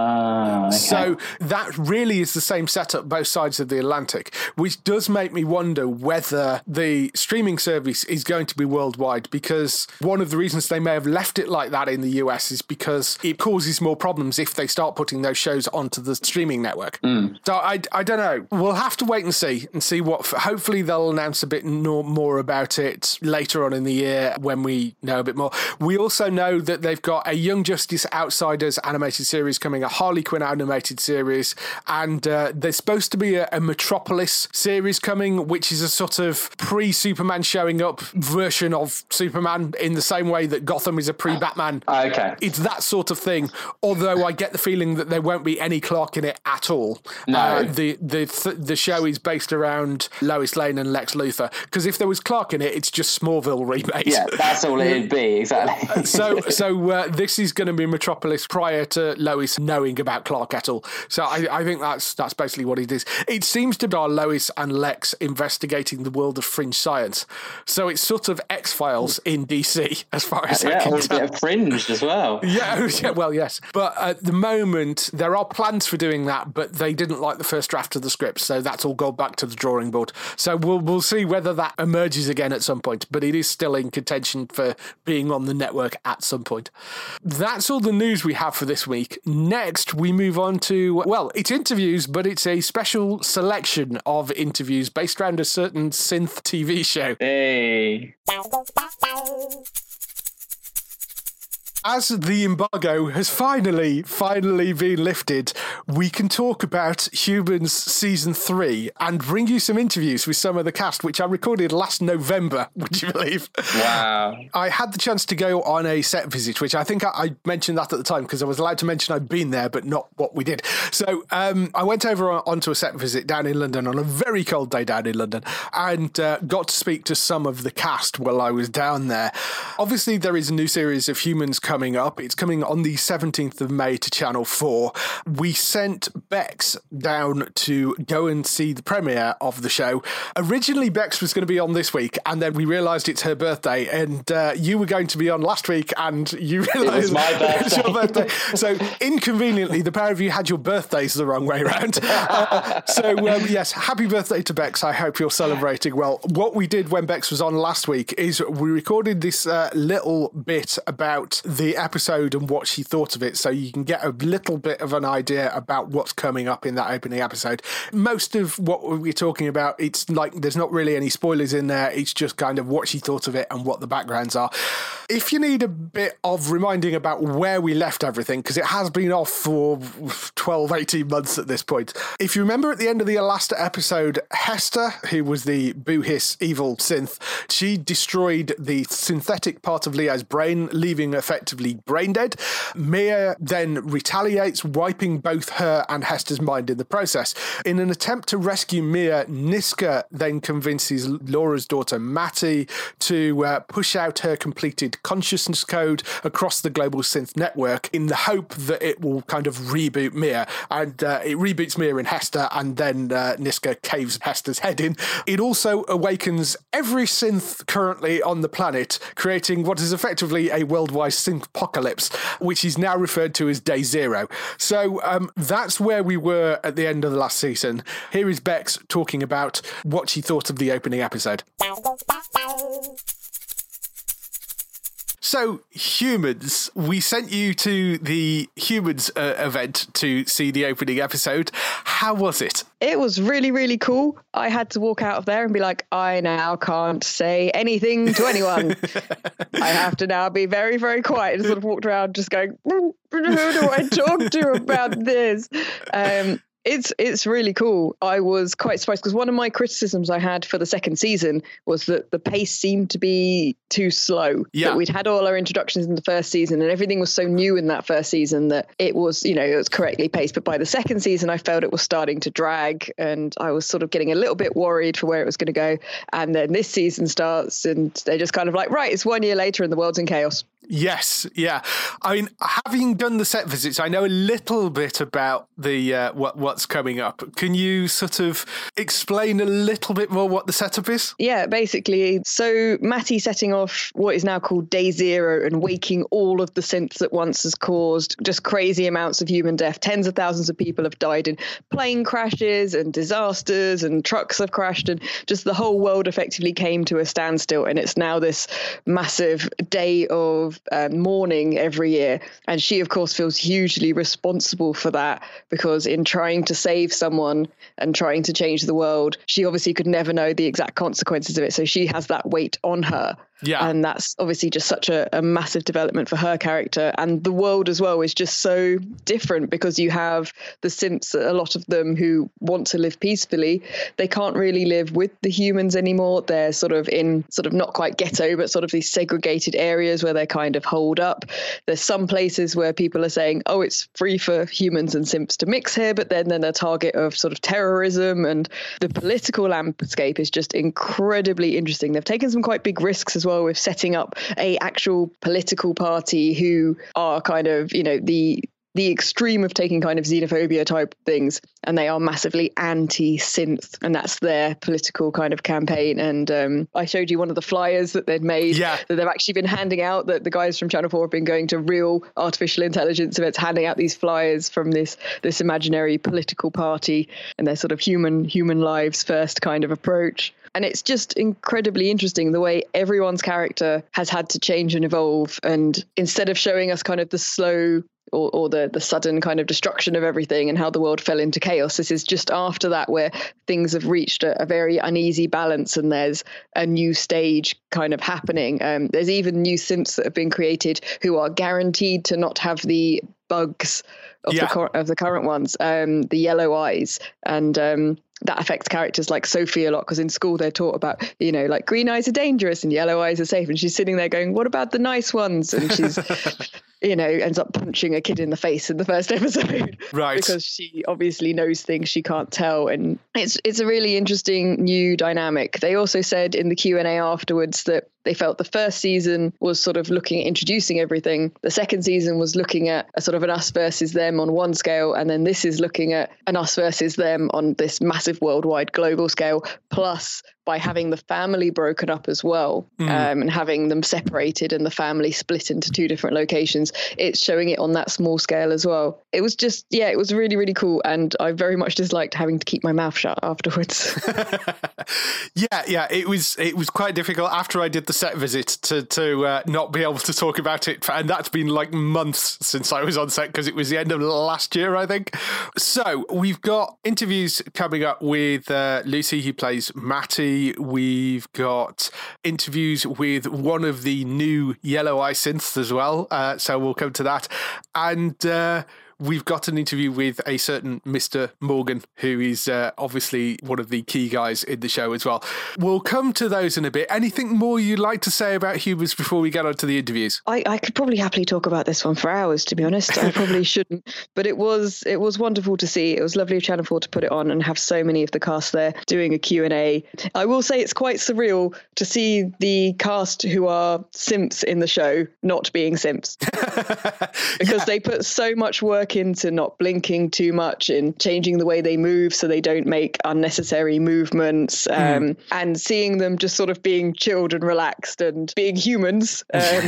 S6: Okay.
S5: So that really is the same setup both sides of the Atlantic, which does make me wonder whether the streaming service is going to be worldwide, because one of the reasons they may have left it like that in the US is because it causes more problems if they start putting those shows onto the streaming network. So I don't know. We'll have to wait and see what. Hopefully they'll announce a bit more about it later on in the year when we know a bit more. We also know that they've got a Young Justice Outsiders animated series coming, a Harley Quinn animated series, and there's supposed to be a Metropolis series coming, which is a sort of pre-Superman showing up version of Superman in the same way that Gotham is a pre-Batman.
S6: Okay.
S5: It's that sort of thing, although I get the feeling that there won't be any Clark in it at all.
S6: No.
S5: The show is based around Lois Lane and Lex Luthor, because if there was Clark in it, it's just Smallville remade.
S6: Yeah, that's all it'd be, exactly.
S5: So this is going to be Metropolis prior to Lois knowing about Clark at all. So I think that's basically what it is. It seems to be Lois and Lex investigating the world of fringe science. So it's sort of X-Files in DC, as far as I can tell.
S6: A bit of Fringe as well.
S5: Yeah, well, yes. But at the moment, there are plans for doing that, but they didn't like the first draft of the script, so that's all gone back to the drawing board. So we'll see whether that emerges again at some point, but it is still in contention for being on the network at some point. That's all the news we have for this week. Next, we move on to, well, it's interviews, but it's a special selection of interviews based around a certain synth TV show.
S6: Hey.
S5: As the embargo has finally been lifted, we can talk about Humans Season 3 and bring you some interviews with some of the cast, which I recorded last November, would you believe?
S6: Wow.
S5: I had the chance to go on a set visit, which I think I mentioned that at the time because I was allowed to mention I'd been there, but not what we did. So I went over onto a set visit down in London on a very cold day down in London and got to speak to some of the cast while I was down there. Obviously, there is a new series of Humans coming up. It's coming on the 17th of May to Channel 4. We sent Bex down to go and see the premiere of the show. Originally, Bex was going to be on this week, and then we realised it's her birthday, and you were going to be on last week, and you realised
S6: it was
S5: your birthday. So, inconveniently, the pair of you had your birthdays the wrong way around. Yes, happy birthday to Bex. I hope you're celebrating well. What we did when Bex was on last week is we recorded this little bit about the episode and what she thought of it, so you can get a little bit of an idea about what's coming up in that opening episode. Most of what we're talking about, it's like there's not really any spoilers in there. It's just kind of what she thought of it and what the backgrounds are. If you need a bit of reminding about where we left everything, because it has been off for 12, 18 months at this point. If you remember at the end of the last episode, Hester, who was the Boo-Hiss evil synth, she destroyed the synthetic part of Leo's brain, leaving effectively brain dead. Mia then retaliates, wiping both her and Hester's mind in the process. In an attempt to rescue Mia, Niska then convinces Laura's daughter Matty to push out her completed consciousness code across the global synth network in the hope that it will kind of reboot Mia. And it reboots Mia and Hester, and then Niska caves Hester's head in. It also awakens every synth currently on the planet, creating what is effectively a worldwide synth apocalypse, which is now referred to as Day Zero. So that's where we were at the end of the last season. Here is Bex talking about what she thought of the opening episode. So, Humans, we sent you to the Humans event to see the opening episode. How was it?
S7: It was really, really cool. I had to walk out of there and be like, I now can't say anything to anyone. I have to now be very, very quiet. And sort of walked around just going, who do I talk to about this? It's really cool. I was quite surprised because one of my criticisms I had for the second season was that the pace seemed to be too slow.
S5: Yeah.
S7: That we'd had all our introductions in the first season and everything was so new in that first season that it was, it was correctly paced. But by the second season, I felt it was starting to drag and I was sort of getting a little bit worried for where it was going to go. And then this season starts and they're just kind of like, right, it's 1 year later and the world's in chaos.
S5: Yes, yeah. I mean, having done the set visits, I know a little bit about the what's coming up. Can you sort of explain a little bit more what the setup is?
S7: Yeah, basically. So Matty setting off what is now called Day Zero and waking all of the synths at once has caused just crazy amounts of human death. Tens of thousands of people have died in plane crashes and disasters and trucks have crashed and just the whole world effectively came to a standstill. And it's now this massive day of mourning every year. And she, of course, feels hugely responsible for that because in trying to save someone and trying to change the world, she obviously could never know the exact consequences of it. So she has that weight on her. Yeah. And that's obviously just such a massive development for her character. And the world as well is just so different because you have the synths, a lot of them who want to live peacefully. They can't really live with the humans anymore. They're sort of in sort of not quite ghetto, but sort of these segregated areas where they're kind of holed up. There's some places where people are saying, oh, it's free for humans and synths to mix here, but then they're a target of sort of terrorism. And the political landscape is just incredibly interesting. They've taken some quite big risks as well with setting up a actual political party who are kind of, the extreme of taking kind of xenophobia type things, and they are massively anti-synth, and that's their political kind of campaign. And I showed you one of the flyers that they'd made that they've actually been handing out, that the guys from Channel 4 have been going to real artificial intelligence events, handing out these flyers from this imaginary political party and their sort of human lives first kind of approach. And it's just incredibly interesting the way everyone's character has had to change and evolve. And instead of showing us kind of the slow or the sudden kind of destruction of everything and how the world fell into chaos, this is just after that where things have reached a very uneasy balance and there's a new stage kind of happening. There's even new synths that have been created who are guaranteed to not have the bugs of the current ones, the yellow eyes. And that affects characters like Sophie a lot because in school they're taught about, like green eyes are dangerous and yellow eyes are safe. And she's sitting there going, what about the nice ones? And she's, ends up punching a kid in the face in the first episode. Right. Because she obviously knows things she can't tell. And it's a really interesting new dynamic. They also said in the Q&A afterwards that They felt the first season was sort of looking at introducing everything. The second season was looking at a sort of an us versus them on one scale. And then this is looking at an us versus them on this massive worldwide global scale, plus by having the family broken up as well, and having them separated and the family split into two different locations. It's showing it on that small scale as well. It was just, yeah, it was really, really cool. And I very much disliked having to keep my mouth shut afterwards.
S5: Yeah, it was quite difficult after I did the set visit to not be able to talk about it. And that's been like months since I was on set because it was the end of last year, I think. So we've got interviews coming up with Lucy, who plays Matty. We've got interviews with one of the new Yellow Eye synths as well. So we'll come to that. And we've got an interview with a certain Mr. Morgan, who is obviously one of the key guys in the show as well. We'll come to those in a bit. Anything more you'd like to say about Hubers before we get on to the interviews?
S7: I could probably happily talk about this one for hours, to be honest. I probably shouldn't. But it was wonderful to see. It was lovely of Channel 4 to put it on and have so many of the cast there doing a Q&A. I will say it's quite surreal to see the cast who are simps in the show not being simps. Because they put so much work into not blinking too much and changing the way they move so they don't make unnecessary movements, and seeing them just sort of being chilled and relaxed and being humans.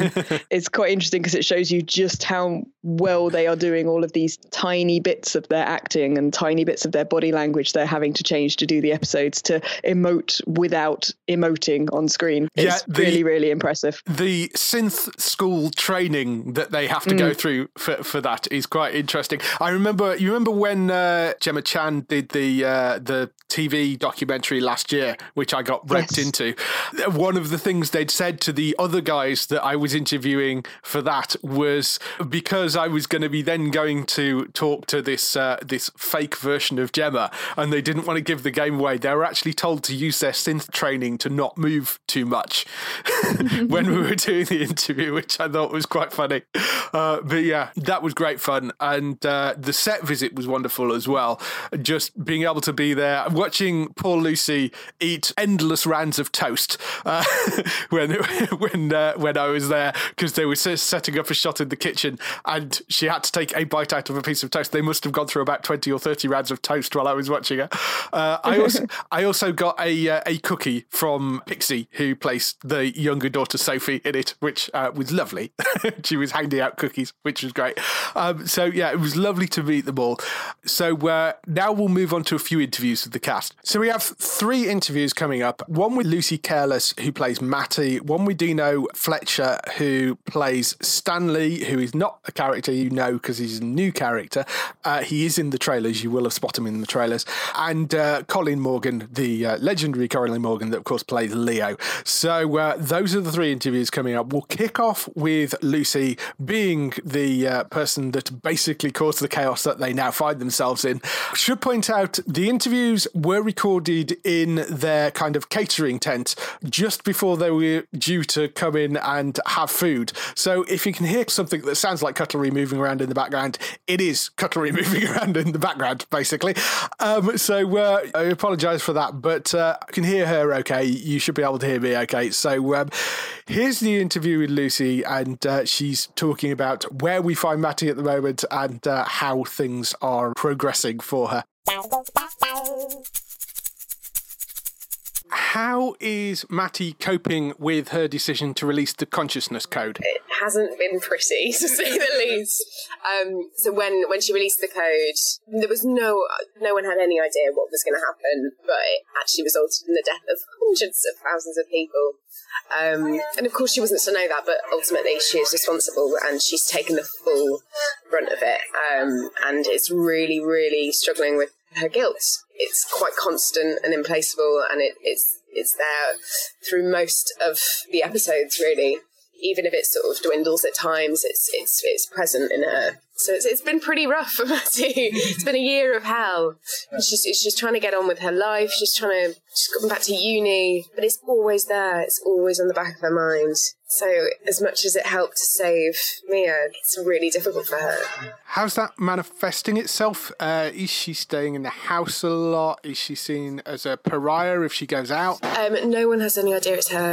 S7: It's quite interesting because it shows you just how well they are doing all of these tiny bits of their acting and tiny bits of their body language they're having to change to do the episodes to emote without emoting on screen. It's really, really impressive.
S5: The synth school training that they have to go through for that is quite interesting. You remember when Gemma Chan did the TV documentary last year, which I got roped into. One of the things they'd said to the other guys that I was interviewing for that was, because I was going to be then going to talk to this fake version of Gemma, and they didn't want to give the game away, they were actually told to use their synth training to not move too much when we were doing the interview, which I thought was quite funny. But yeah, that was great fun. And the set visit was wonderful as well. Just being able to be there, watching poor Lucy eat endless rounds of toast when I was there, because they were setting up a shot in the kitchen and she had to take a bite out of a piece of toast. They must have gone through about 20 or 30 rounds of toast while I was watching her. I also got a cookie from Pixie, who plays the younger daughter Sophie in it, which was lovely. She was handing out cookies, which was great. So yeah, it was lovely to meet them all. So now we'll move on to a few interviews with the cast. So we have 3 interviews coming up. One with Lucy Careless, who plays Matty. One with Dino Fletcher, who plays Stanley, who is not a character you know because he's a new character. He is in the trailers. You will have spotted him in the trailers. And Colin Morgan, the legendary Colin Morgan that, of course, plays Leo. So those are the 3 interviews coming up. We'll kick off with Lucy being the person that basically caused the chaos that they now find themselves in. Should point out the interviews were recorded in their kind of catering tent just before they were due to come in and have food. So if you can hear something that sounds like cutlery moving around in the background, it is cutlery moving around in the background, basically. So I apologise for that, but I can hear her okay. You should be able to hear me okay. So here's the interview with Lucy, and she's talking about where we find Matty at the moment and how things are progressing for her. How is Matty coping with her decision to release the consciousness code?
S9: It hasn't been pretty, to say the least. So when she released the code, there was no one had any idea what was going to happen, but it actually resulted in the death of hundreds of thousands of people. And of course she wasn't to know that, but ultimately she is responsible and she's taken the full brunt of it, and it's really, really struggling with her guilt. It's quite constant and implacable, and it's there through most of the episodes, really. Even if it sort of dwindles at times, it's present in her. So it's been pretty rough for Matty. It's been a year of hell. She's trying to get on with her life. She's gone back to uni, but it's always there. It's always on the back of her mind. So as much as it helped to save Mia, it's really difficult for her.
S5: How's that manifesting itself? Is she staying in the house a lot? Is she seen as a pariah if she goes out?
S9: No one has any idea it's her.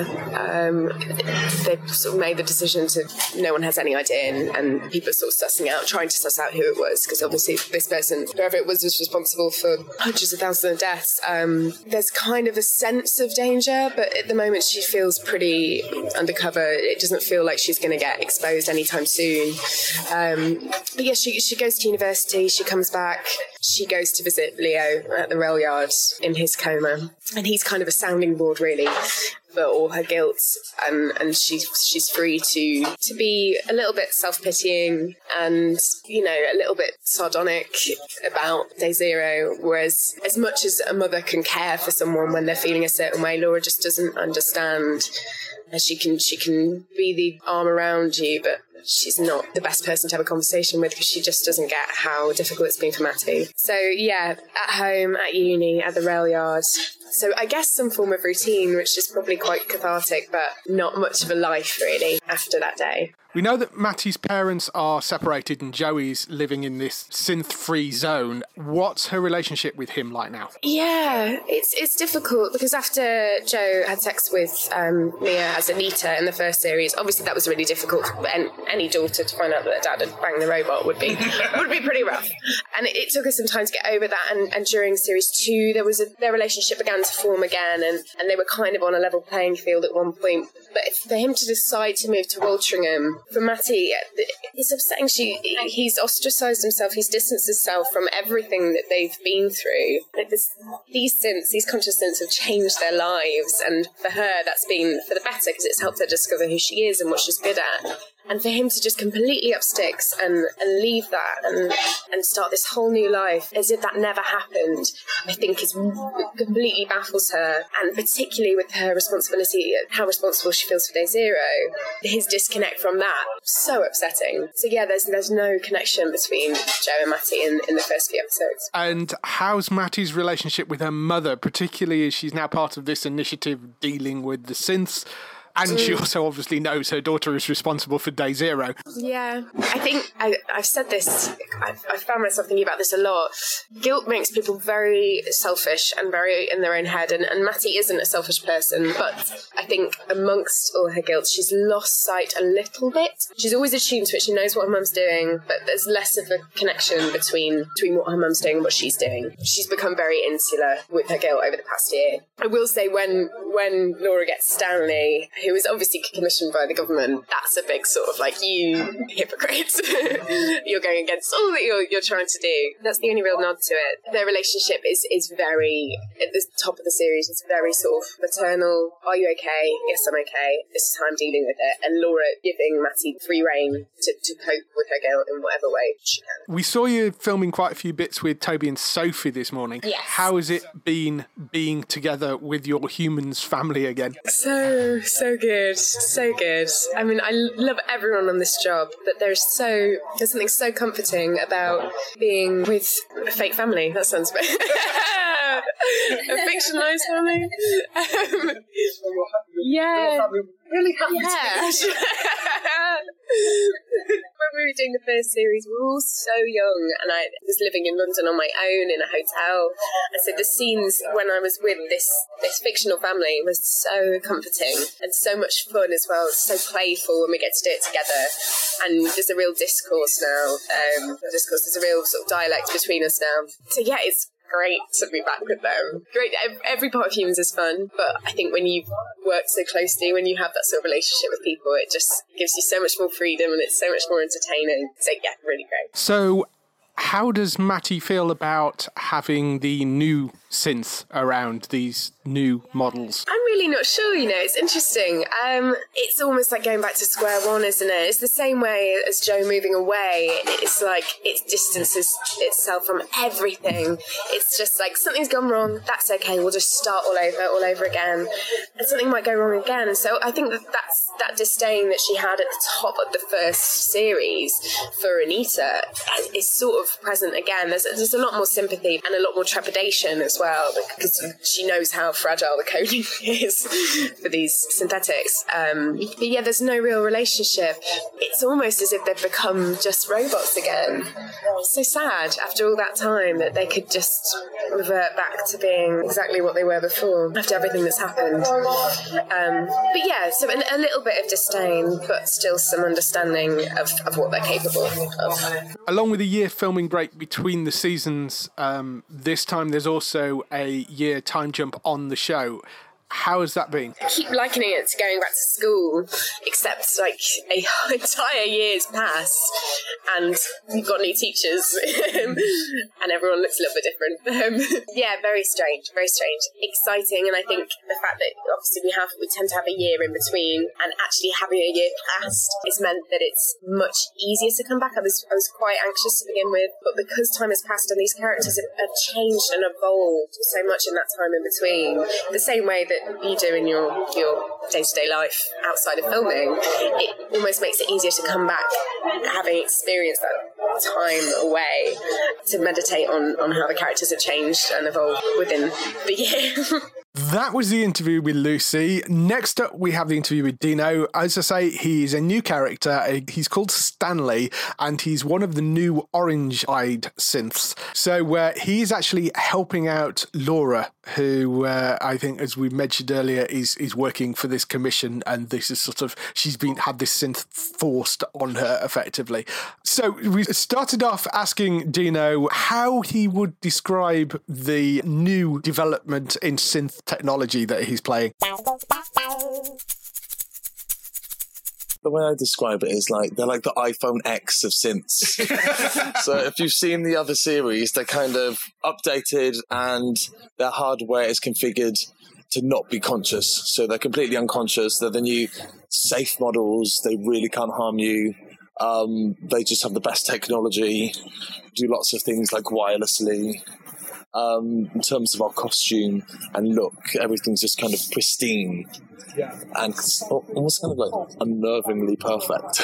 S9: They've sort of made the decision to, no one has any idea, and people are sort of trying to suss out who it was, because obviously this person, whoever it was responsible for hundreds of thousands of deaths. There's kind of a sense of danger, but at the moment she feels pretty undercover. It doesn't feel like she's going to get exposed anytime soon. But yeah, she goes to university, she comes back, she goes to visit Leo at the rail yard in his coma, and he's kind of a sounding board really for all her guilt, and she's free to be a little bit self-pitying and, you know, a little bit sardonic about Day Zero, whereas as much as a mother can care for someone when they're feeling a certain way, Laura just doesn't understand. She can be the arm around you, but she's not the best person to have a conversation with, because she just doesn't get how difficult it's been for Matty. So yeah, at home, at uni, at the rail yard. So I guess some form of routine, which is probably quite cathartic, but not much of a life really after that day.
S5: We know that Matty's parents are separated and Joey's living in this synth-free zone. What's her relationship with him like now?
S9: Yeah, it's difficult, because after Joe had sex with Mia as Anita in the first series, obviously that was really difficult for any daughter to find out that dad had banged the robot would be pretty rough. And it took us some time to get over that, and during series 2 their relationship began to form again, and they were kind of on a level playing field at one point. But for him to decide to move to Waltringham, for Matty, it's upsetting. He's ostracised himself, he's distanced himself from everything that they've been through. These conscious synths have changed their lives, and for her that's been for the better, because it's helped her discover who she is and what she's good at. And for him to just completely up sticks and leave that and start this whole new life as if that never happened, I think completely baffles her. And particularly with her responsibility, how responsible she feels for Day Zero, his disconnect from that, so upsetting. So yeah, there's no connection between Joe and Matty in the first few episodes.
S5: And how's Matty's relationship with her mother, particularly as she's now part of this initiative dealing with the synths? And she also obviously knows her daughter is responsible for Day Zero.
S9: Yeah, I think I've said this, I've found myself thinking about this a lot. Guilt makes people very selfish and very in their own head, and Matty isn't a selfish person, but I think amongst all her guilt, she's lost sight a little bit. She's always attuned to it, she knows what her mum's doing, but there's less of a connection between what her mum's doing and what she's doing. She's become very insular with her guilt over the past year. I will say when Laura gets Stanley, who was obviously commissioned by the government, that's a big sort of like, you hypocrites. You're going against all that you're trying to do. That's the only real nod to it. Their relationship is very, at the top of the series, it's very sort of maternal. Are you okay? Yes, I'm okay. This is how I'm dealing with it. And Laura giving Matty free rein to cope with her guilt in whatever way she can.
S5: We saw you filming quite a few bits with Toby and Sophie this morning.
S9: Yes.
S5: How has it been being together with your humans family again?
S9: So good. So good. I mean, I love everyone on this job, but there's something so comforting about being with a fake family. That sounds a bit... a fictionalised family. Yeah. Really happy. Yeah. When we were doing the first series, we were all so young, and I was living in London on my own in a hotel. And so the scenes when I was with this fictional family was so comforting and so much fun as well. So playful when we get to do it together. And there's a real discourse now. There's a real sort of dialect between us now. So yeah, it's great to be back with them. Great. Every part of Humans is fun, but I think when you've worked so closely, when you have that sort of relationship with people, it just gives you so much more freedom and it's so much more entertaining. So yeah, really great.
S5: So how does Matty feel about having the new synth around these new models?
S9: I'm really not sure, it's interesting. It's almost like going back to square one, isn't it? It's the same way as Jo moving away. It's like it distances itself from everything. It's just like something's gone wrong, that's okay, we'll just start all over again. And something might go wrong again. And so I think that's that disdain that she had at the top of the first series for Anita is sort of present again. There's a lot more sympathy and a lot more trepidation as well, because she knows how fragile the coding is for these synthetics. But yeah, there's no real relationship. It's almost as if they've become just robots again. It's so sad after all that time that they could just revert back to being exactly what they were before after everything that's happened. But yeah, so a little bit of disdain, but still some understanding of what they're capable of.
S5: Along with a year filming break between the seasons, this time there's also a year time jump on the show. How has that been?
S9: I keep likening it to going back to school, except like an entire year's passed and we've got new teachers and everyone looks a little bit different. Yeah, very strange. Exciting, and I think the fact that obviously we tend to have a year in between, and actually having a year past has meant that it's much easier to come back. I was quite anxious to begin with, but because time has passed and these characters have changed and evolved so much in that time in between, the same way that you do in your day-to-day life outside of filming, it almost makes it easier to come back having experienced that time away to meditate on how the characters have changed and evolved within the year.
S5: That was the interview with Lucy. Next up, we have the interview with Dino. As I say, he's a new character. He's called Stanley, and he's one of the new orange-eyed synths. So he's actually helping out Laura, who I think, as we mentioned earlier, is working for this commission, and this is sort of, she's had this synth forced on her, effectively. So we started off asking Dino how he would describe the new development in synth technology that he's playing.
S10: The way I describe it is like they're like the iPhone X of synths. So if you've seen the other series, they're kind of updated and their hardware is configured to not be conscious. So they're completely unconscious. They're the new safe models. They really can't harm you. They just have the best technology, do lots of things like wirelessly. In terms of our costume and look, everything's just kind of pristine. Yeah. And almost kind of like unnervingly perfect.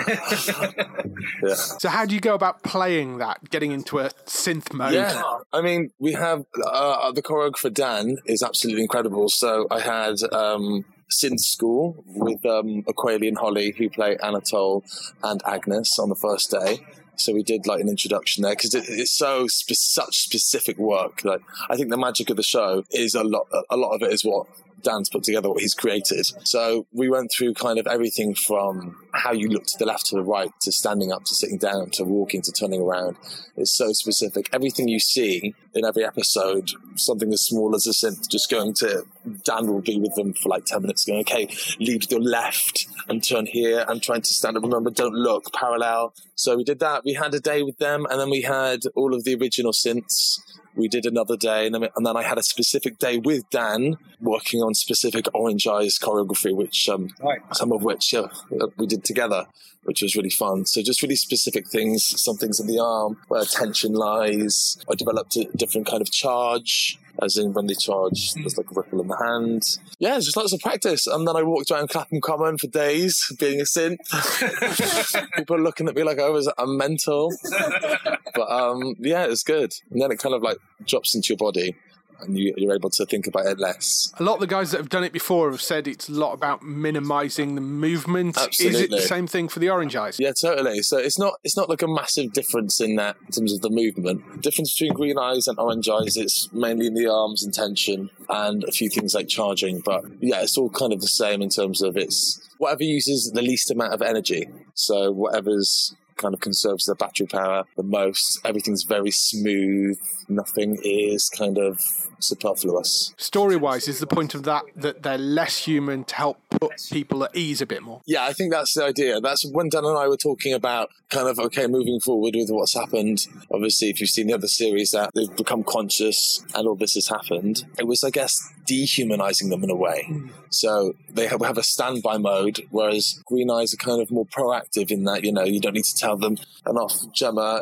S10: Yeah.
S5: So how do you go about playing that, getting into a synth mode?
S10: Yeah, I mean, we have the choreographer Dan is absolutely incredible. So I had synth school with Aqualia and Holly, who play Anatole and Agnes on the first day. So we did like an introduction there because it's such specific work. Like I think the magic of the show is a lot of it is what Dan's put together, what he's created. So we went through kind of everything from how you look to the left to the right, to standing up, to sitting down, to walking, to turning around. It's so specific. Everything you see in every episode, something as small as a synth, just going to, Dan will be with them for like 10 minutes going, okay, lead with your left and turn here and trying to stand up. Remember, don't look, parallel. So we did that. We had a day with them, and then we had all of the original synths. We did another day, and then I had a specific day with Dan working on specific Orange Eyes choreography, which some of which we did together, which was really fun. So just really specific things, some things in the arm where tension lies. I developed a different kind of charge, as in when they charge, there's like a ripple in the hand. Yeah, just lots of practice. And then I walked around Clapham Common for days, being a synth. People looking at me like I was a mental. But yeah, it was good. And then it kind of like drops into your body, and you're able to think about it less.
S5: A lot of the guys that have done it before have said it's a lot about minimising the movement.
S10: Absolutely.
S5: Is it the same thing for the Orange Eyes?
S10: Yeah, totally. So it's not like a massive difference in that in terms of the movement. The difference between Green Eyes and Orange Eyes is mainly in the arms and tension and a few things like charging. But yeah, it's all kind of the same in terms of it's whatever uses the least amount of energy. So whatever's kind of conserves the battery power the most. Everything's very smooth. Nothing is kind of superfluous.
S5: Story-wise, is the point of that they're less human to help put people at ease a bit more?
S10: Yeah, I think that's the idea. That's when Dan and I were talking about kind of, okay, moving forward with what's happened. Obviously, if you've seen the other series, that they've become conscious and all this has happened. It was, I guess, dehumanizing them in a way. So they have a standby mode, whereas Green Eyes are kind of more proactive in that, you know, you don't need to tell them. And off Gemma,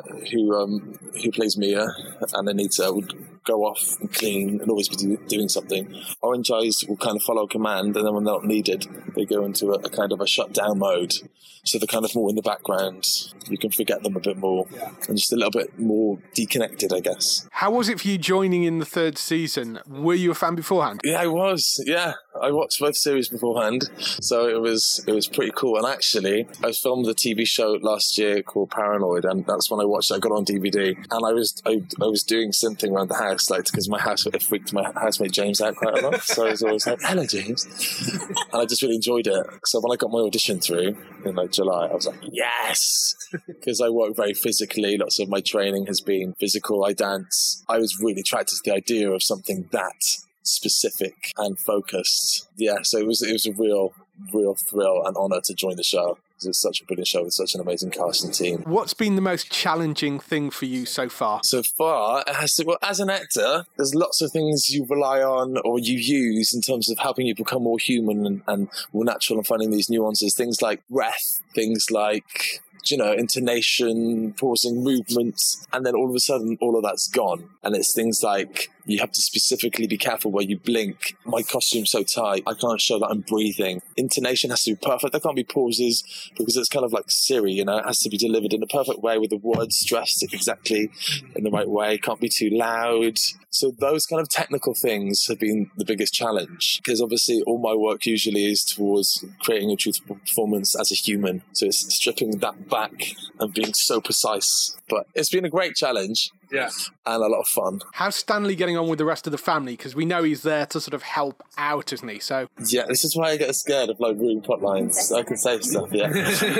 S10: who plays Mia, and Anita would go off and clean and always be doing something. Orange Eyes will kind of follow command, and then when they're not needed, they go into a kind of a shutdown mode. So they're kind of more in the background. You can forget them a bit more and just a little bit more deconnected, I guess.
S5: How was it for you joining in the third season? Were you a fan beforehand?
S10: Yeah, I was. Yeah, I watched both series beforehand, so it was pretty cool. And actually, I filmed a TV show last year called Paranoid, and that's when I watched it. I got on DVD, and I was doing synthing around the house, like, because it freaked my housemate James out quite a lot. So I was always like, "Hello, James," and I just really enjoyed it. So when I got my audition through in like July, I was like, yes, because I work very physically. Lots of my training has been physical. I dance. I was really attracted to the idea of something that specific and focused. Yeah, so it was a real thrill and honor to join the show. It's such a brilliant show with such an amazing cast and team.
S5: What's been the most challenging thing for you so far?
S10: So far, it has to, well, as an actor, there's lots of things you rely on or you use in terms of helping you become more human and more natural and finding these nuances. Things like breath, things like, you know, intonation, pausing movements, and then all of a sudden, all of that's gone. And it's things like you have to specifically be careful where you blink. My costume's so tight, I can't show that I'm breathing. Intonation has to be perfect. There can't be pauses because it's kind of like Siri, you know, it has to be delivered in the perfect way with the words stressed exactly in the right way. It can't be too loud. So those kind of technical things have been the biggest challenge, because obviously all my work usually is towards creating a truthful performance as a human. So it's stripping that back and being so precise. But it's been a great challenge. Yeah. And a lot of fun.
S5: How's Stanley getting on with the rest of the family? Because we know he's there to sort of help out, isn't he? So
S10: yeah, this is why I get scared of like rude plot lines. I can say stuff, yeah.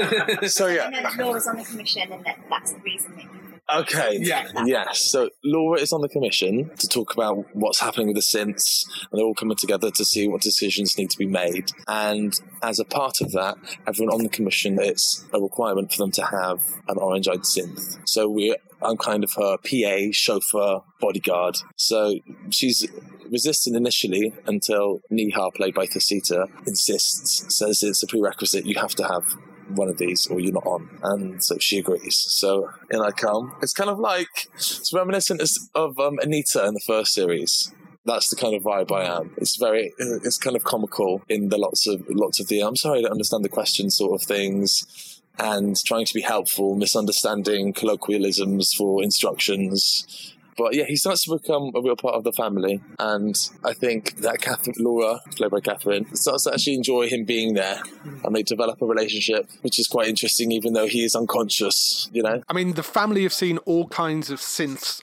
S10: So yeah.
S11: I know that Laura's on the commission and that's the reason that you...
S10: Okay, yeah. So Laura is on the commission to talk about what's happening with the synths, and they're all coming together to see what decisions need to be made. And as a part of that, everyone on the commission, it's a requirement for them to have an orange-eyed synth. So I'm kind of her PA, chauffeur, bodyguard. So she's resistant initially until Neha, played by Casita, says it's a prerequisite, you have to have one of these or you're not on. And so she agrees. So in I come. It's kind of like, it's reminiscent of Anita in the first series. That's the kind of vibe I am. It's kind of comical in the lots of the I'm sorry, I don't understand the question sort of things, and trying to be helpful, misunderstanding colloquialisms for instructions. But yeah, he starts to become a real part of the family. And I think that Laura, played by Catherine, starts to actually enjoy him being there. And they develop a relationship, which is quite interesting, even though he is unconscious, you know?
S5: I mean, the family have seen all kinds of synths.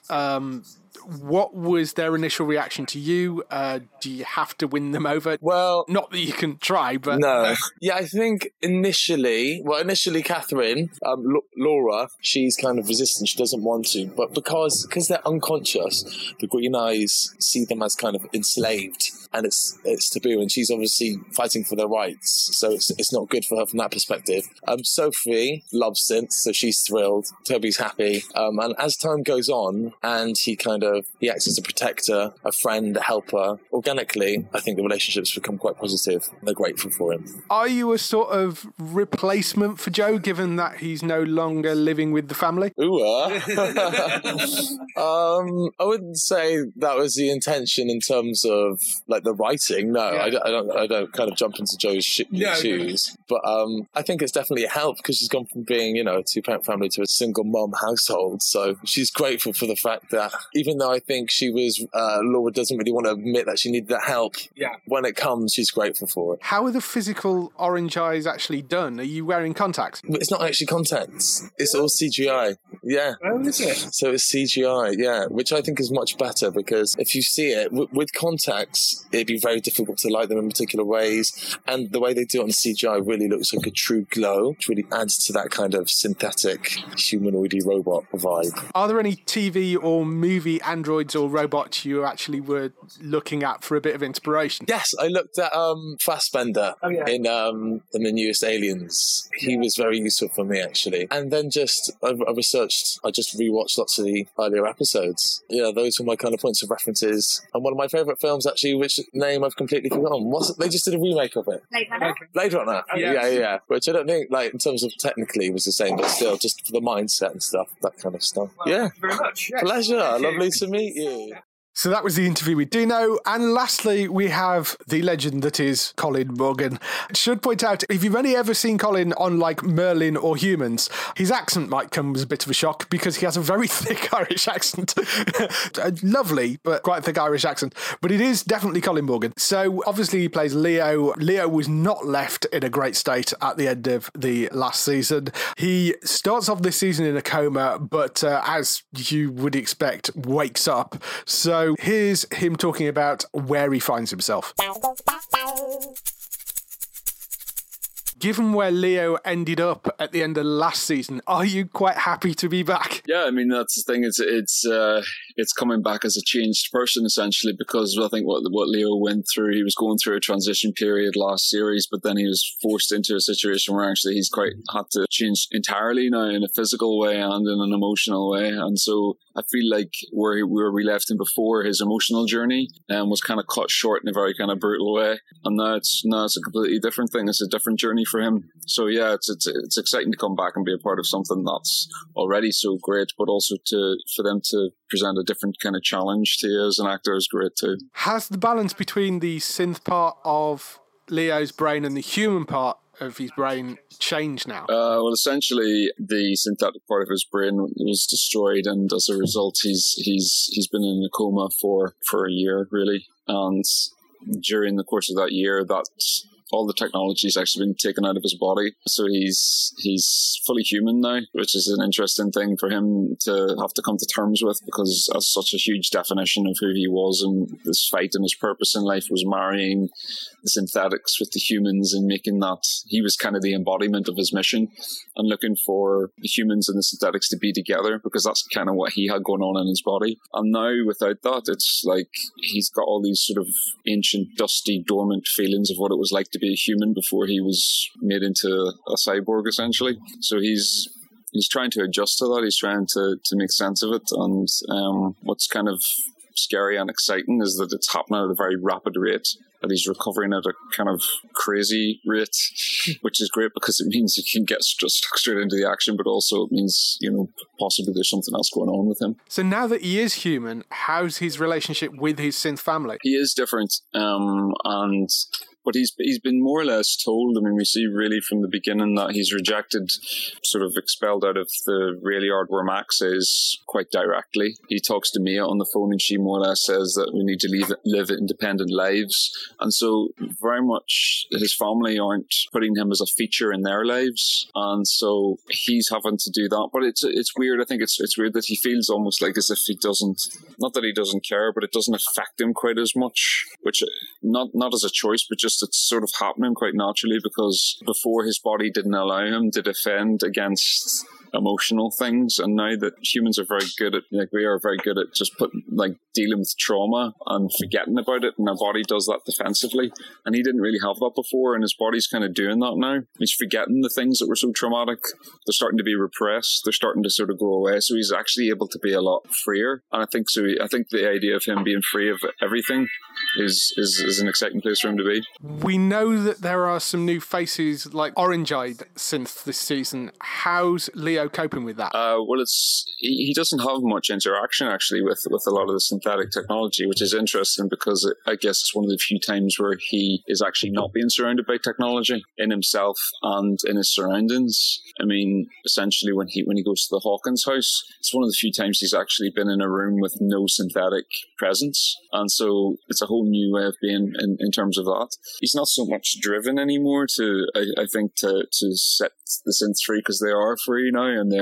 S5: What was their initial reaction to you? Do you have to win them over?
S10: Well,
S5: not that you can try, but...
S10: No. Yeah, I think initially Catherine, Laura, she's kind of resistant. She doesn't want to. But because they're unconscious, the Green Eyes see them as kind of enslaved. And it's taboo, and she's obviously fighting for their rights, so it's not good for her from that perspective. Sophie loves synths, so she's thrilled. Toby's happy, and as time goes on, and he acts as a protector, a friend, a helper. Organically, I think the relationships become quite positive. They're grateful for him.
S5: Are you a sort of replacement for Joe, given that he's no longer living with the family?
S10: I wouldn't say that was the intention in terms of like the writing. No, yeah. I don't kind of jump into Joe's shoes. But I think it's definitely a help because she's gone from being, you know, a two-parent family to a single mom household. So she's grateful for the fact that even though I think she was, Laura doesn't really want to admit that she needed that help. Yeah. When it comes, she's grateful for it.
S5: How are the physical orange eyes actually done? Are you wearing contacts?
S10: It's not actually contacts. It's all CGI. Yeah.
S12: Oh, is it?
S10: So it's CGI, yeah, which I think is much better because if you see it with contacts, it'd be very difficult to light them in particular ways. And the way they do it on CGI really looks like a true glow, which really adds to that kind of synthetic, humanoidy robot vibe.
S5: Are there any TV or movie androids or robots you actually were looking at for a bit of inspiration?
S10: Yes, I looked at Fassbender in the newest Aliens. He was very useful for me, actually. And then I just rewatched lots of the earlier episodes. Yeah, those were my kind of points of references. And one of my favourite films, actually, which name I've completely forgotten. They just did a remake of it. Blade Runner.
S12: Oh, yes.
S10: Yeah. Which I don't think, like, in terms of technically was the same, but still, just for the mindset and stuff, that kind of stuff.
S12: Well,
S10: yeah.
S12: Thank you very much. Yes.
S10: Pleasure.
S12: Thank you.
S10: Lovely to meet you.
S5: So that was the interview with Dino. And lastly, we have the legend that is Colin Morgan. I should point out, if you've only ever seen Colin on like Merlin or Humans, his accent might come as a bit of a shock because he has a very thick Irish accent. Lovely, but quite thick Irish accent. But it is definitely Colin Morgan. So obviously he plays Leo. Leo was not left in a great state at the end of the last season. He starts off this season in a coma, but as you would expect, wakes up. So here's him talking about where he finds himself. Given where Leo ended up at the end of last season, are you quite happy to be back?
S13: Yeah, I mean, that's the thing. It's coming back as a changed person, essentially, because I think what Leo went through, he was going through a transition period last series, but then he was forced into a situation where actually he's quite had to change entirely now in a physical way and in an emotional way. And so I feel like where we left him before, his emotional journey was kind of cut short in a very kind of brutal way. And now it's a completely different thing. It's a different journey for him. So yeah, it's exciting to come back and be a part of something that's already so great, but also for them to present a different kind of challenge to you as an actor is great too.
S5: Has the balance between the synth part of Leo's brain and the human part of his brain changed now?
S13: Well, essentially, the synthetic part of his brain was destroyed, and as a result, he's been in a coma for a year, really. And during the course of that year, all the technology's actually been taken out of his body. So he's fully human now, which is an interesting thing for him to have to come to terms with, because that's such a huge definition of who he was, and this fight and his purpose in life was marrying the synthetics with the humans and making that he was kind of the embodiment of his mission and looking for the humans and the synthetics to be together, because that's kind of what he had going on in his body. And now without that, it's like he's got all these sort of ancient, dusty, dormant feelings of what it was like to be a human before he was made into a cyborg, essentially. So he's trying to adjust to that. He's trying to make sense of it. And what's kind of scary and exciting is that it's happening at a very rapid rate, that he's recovering at a kind of crazy rate, which is great because it means he can get stuck straight into the action, but also it means, possibly there's something else going on with him.
S5: So now that he is human, how's his relationship with his synth family?
S13: He is different, but he's been more or less told. I mean, we see really from the beginning that he's rejected, sort of expelled out of the Raylyard where Max is quite directly. He talks to Mia on the phone and she more or less says that we need to live independent lives. And so very much his family aren't putting him as a feature in their lives. And so he's having to do that. But it's weird. I think it's weird that he feels almost like as if he doesn't, not that he doesn't care, but it doesn't affect him quite as much, which not as a choice, but just it's sort of happening quite naturally, because before his body didn't allow him to defend against emotional things, and now that humans are very good at, we are very good at just dealing with trauma and forgetting about it, and our body does that defensively, and he didn't really have that before, and his body's kind of doing that now. He's forgetting the things that were so traumatic. They're starting to be repressed. They're starting to sort of go away, so he's actually able to be a lot freer. And I think the idea of him being free of everything is an exciting place for him to be.
S5: We know that there are some new faces like Orange-Eyed synth this season. How's Leo coping with that?
S13: Well, he doesn't have much interaction actually with a lot of the synthetic technology, which is interesting because I guess it's one of the few times where he is actually not being surrounded by technology in himself and in his surroundings. I mean, essentially when he goes to the Hawkins house, it's one of the few times he's actually been in a room with no synthetic presence, and so it's a whole whole new way of being in terms of that. He's not so much driven anymore to set the synths free, because they are free now, and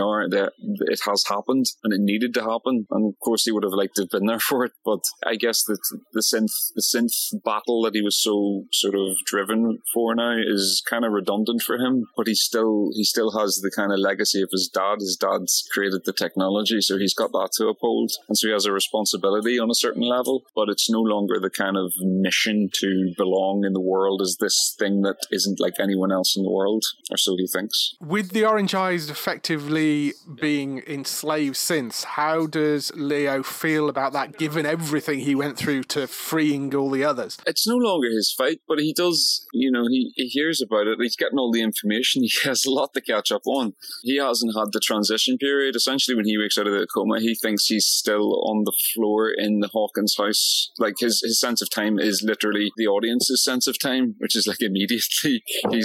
S13: it has happened, and it needed to happen. And of course, he would have liked to have been there for it. But I guess that the synth battle that he was so sort of driven for now is kind of redundant for him. But he still has the kind of legacy of his dad. His dad's created the technology, so he's got that to uphold, and so he has a responsibility on a certain level. But it's no longer the kind of mission to belong in the world as this thing that isn't like anyone else in the world, or so he thinks.
S5: With the Orange Eyes effectively being enslaved synths, how does Leo feel about that, given everything he went through to freeing all the others?
S13: It's no longer his fight, but he does, he hears about it. He's getting all the information. He has a lot to catch up on. He hasn't had the transition period. Essentially, when he wakes out of the coma, he thinks he's still on the floor in the Hawkins house. Like, his sense of time is literally the audience's sense of time, which is like immediately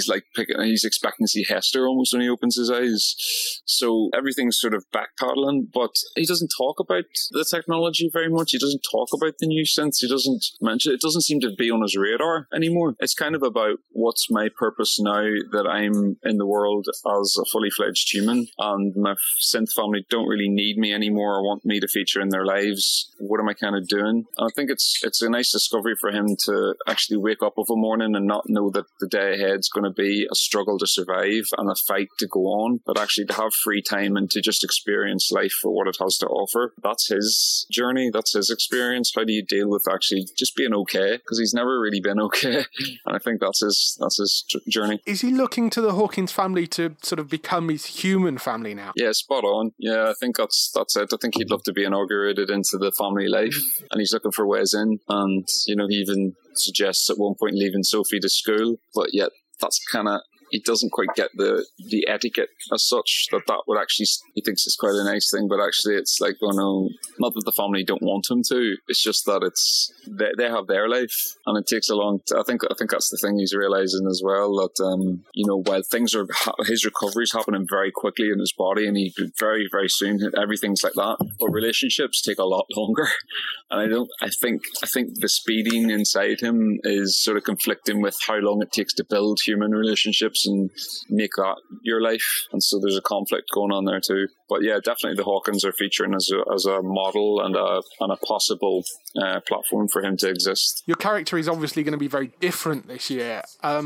S13: he's expecting to see Hester almost when he opens his eyes. So everything's sort of backpedaling, but he doesn't talk about the technology very much. He doesn't talk about the new synths. He doesn't mention it. It doesn't seem to be on his radar anymore. It's kind of about, what's my purpose now that I'm in the world as a fully fledged human, and my synth family don't really need me anymore or want me to feature in their lives. What am I kind of doing? And I think it's a nice discovery for him to actually wake up of a morning and not know that the day ahead's going to be a struggle to survive and a fight to go on, but actually to have free time and to just experience life for what it has to offer. That's his journey. That's his experience. How do you deal with actually just being okay? Because he's never really been okay. And I think that's his journey.
S5: Is he looking to the Hawkins family to sort of become his human family now?
S13: Yeah, spot on. Yeah, I think that's it. I think he'd love to be inaugurated into the family life, and he's looking for ways in. And, he even suggests at one point leaving Sophie to school, but yet that's kind of, he doesn't quite get the etiquette as such, that would actually, he thinks it's quite a nice thing, but actually it's like, oh no, not that the family don't want him to, it's just that they have their life, and it takes a long I think that's the thing he's realizing as well, that while things are, his recovery's happening very quickly in his body, and he very, very soon everything's like that, but relationships take a lot longer. And I think the speeding inside him is sort of conflicting with how long it takes to build human relationships and make that your life. And so there's a conflict going on there too. But yeah, definitely the Hawkins are featuring as a model and a possible platform for him to exist.
S5: Your character is obviously going to be very different this year.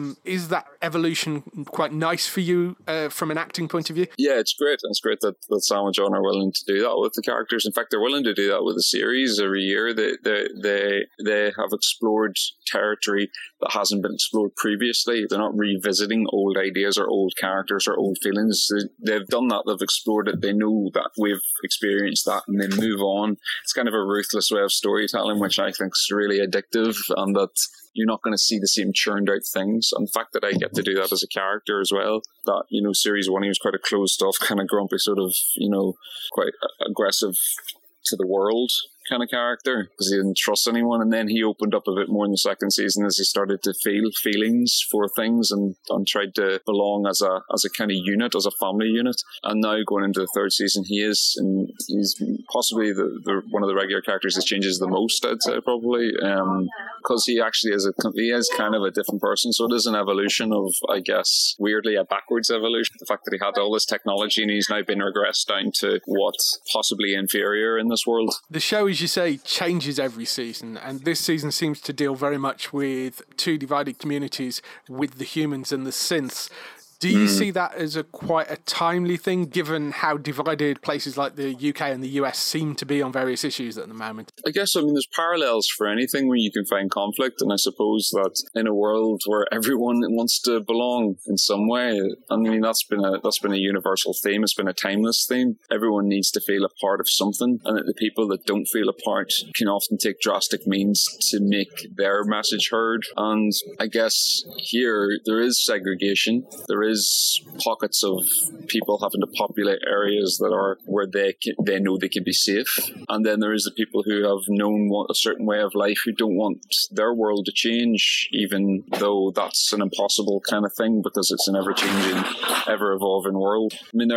S5: Is that evolution quite nice for you from an acting point of view?
S13: Yeah, it's great. And it's great that Sam and John are willing to do that with the characters. In fact, they're willing to do that with the series every year. They have explored territory that hasn't been explored previously. They're not revisiting old ideas or old characters or old feelings. They've done that. They've explored it. They know that we've experienced that, and they move on. It's kind of a ruthless way of storytelling, which I think is really addictive, and that you're not going to see the same churned out things. And the fact that I get to do that as a character as well, that, series one, he was quite a closed off, kind of grumpy, sort of, quite aggressive to the world kind of character, because he didn't trust anyone, and then he opened up a bit more in the second season as he started to feel feelings for things and tried to belong as a kind of unit, as a family unit. And now going into the third season, he's possibly the one of the regular characters that changes the most, I'd say, probably, because he actually is kind of a different person. So it is an evolution of, I guess, weirdly a backwards evolution. The fact that he had all this technology and he's now been regressed down to what's possibly inferior in this world.
S5: The show, as you say, changes every season, and this season seems to deal very much with two divided communities, with the humans and the synths. Do you see that as quite a timely thing, given how divided places like the UK and the US seem to be on various issues at the moment?
S13: I guess, there's parallels for anything where you can find conflict, and I suppose that in a world where everyone wants to belong in some way, that's been a universal theme. It's been a timeless theme. Everyone needs to feel a part of something, and that the people that don't feel a part can often take drastic means to make their message heard. And I guess here there is segregation. There is pockets of people having to populate areas that are where they know they can be safe, and then there is the people who have known a certain way of life who don't want their world to change, even though that's an impossible kind of thing because it's an ever-changing, ever-evolving world.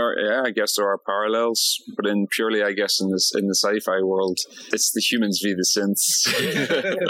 S13: I guess there are parallels, but in the sci-fi world, it's the humans v the synths.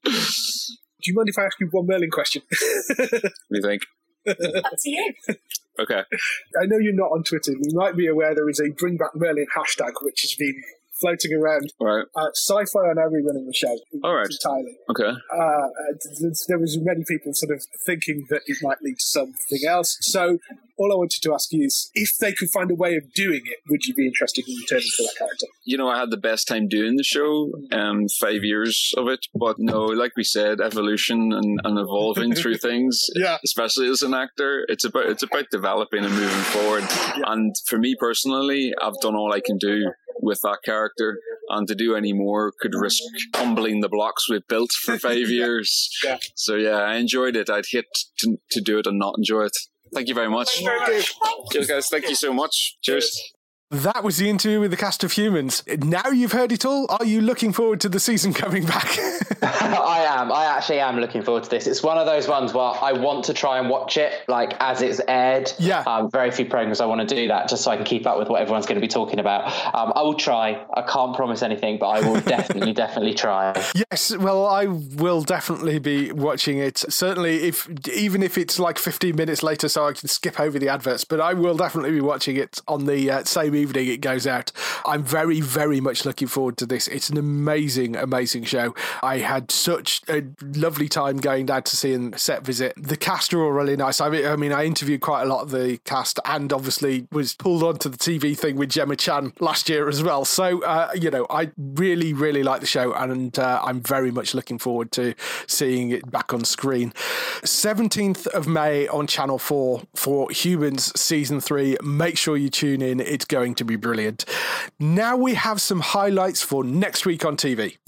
S12: Do you mind if I ask you one Merlin question?
S13: What do you think?
S11: Up to you.
S13: Okay.
S12: I know you're not on Twitter. You might be aware there is a Bring Back Merlin hashtag which has been floating around.
S13: Right.
S12: Sci-Fi are now rerunning the show.
S13: All right.
S12: Entirely.
S13: Okay.
S12: There was many people sort of thinking that it might lead to something else. So all I wanted to ask you is, if they could find a way of doing it, would you be interested in returning to that character?
S13: You know, I had the best time doing the show, 5 years of it. But no, like we said, evolution and evolving through things, especially as an actor, it's about developing and moving forward. Yeah. And for me personally, I've done all I can do with that character, and to do any more could risk tumbling the blocks we've built for 5 years. Yeah. So yeah, I enjoyed it. I'd hate to do it and not enjoy it. Thank you very much. Cheers, guys. Thank you so much. Cheers.
S5: That was the interview with the cast of Humans. Now you've heard it all, are you looking forward to the season coming back?
S6: I am. I actually am looking forward to this. It's one of those ones where I want to try and watch it like as it's aired. Yeah. Very few programs I want to do that just so I can keep up with what everyone's going to be talking about. I will try. I can't promise anything, but I will definitely try.
S5: Yes, well, I will definitely be watching it. Certainly, even if it's like 15 minutes later so I can skip over the adverts, but I will definitely be watching it on the same evening it goes out. I'm very, very much looking forward to this. It's an amazing, amazing show. I had such a lovely time going down to see a set visit. The cast are all really nice. I mean, I interviewed quite a lot of the cast and obviously was pulled onto the TV thing with Gemma Chan last year as well. So, I really, really like the show, and I'm very much looking forward to seeing it back on screen. 17th of May on Channel 4 for Humans Season 3. Make sure you tune in. It's going to be brilliant. Now we have some highlights for next week on TV.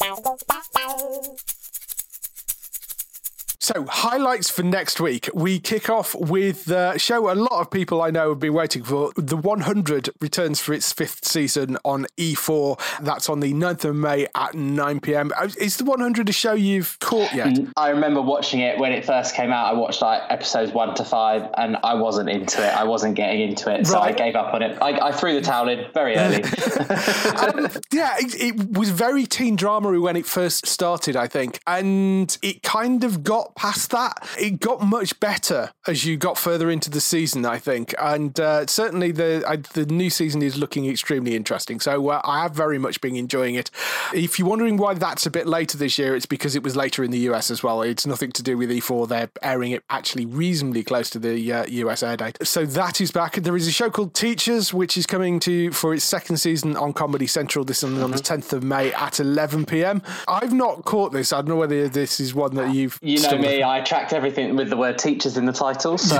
S5: So, highlights for next week. We kick off with the show a lot of people I know have been waiting for. The 100 returns for its 5th season on E4. That's on the 9th of May at 9 p.m. Is the 100 a show you've caught yet?
S6: I remember watching it when it first came out. I watched like episodes 1 to 5 and I wasn't into it. I wasn't getting into it. So I gave up on it. I threw the towel in very early.
S5: It was very teen drama when it first started, I think. And it kind of got past that. It got much better as you got further into the season, I think. And certainly the new season is looking extremely interesting. So I have very much been enjoying it. If you're wondering why that's a bit later this year, it's because it was later in the US as well. It's nothing to do with E4. They're airing it actually reasonably close to the US air date. So that is back. There is a show called Teachers, which is coming for its 2nd season on Comedy Central this on the 10th of May at 11 p.m. I've not caught this. I don't know whether this is one that you've...
S6: You know me, I tracked everything with the word teachers in the title, so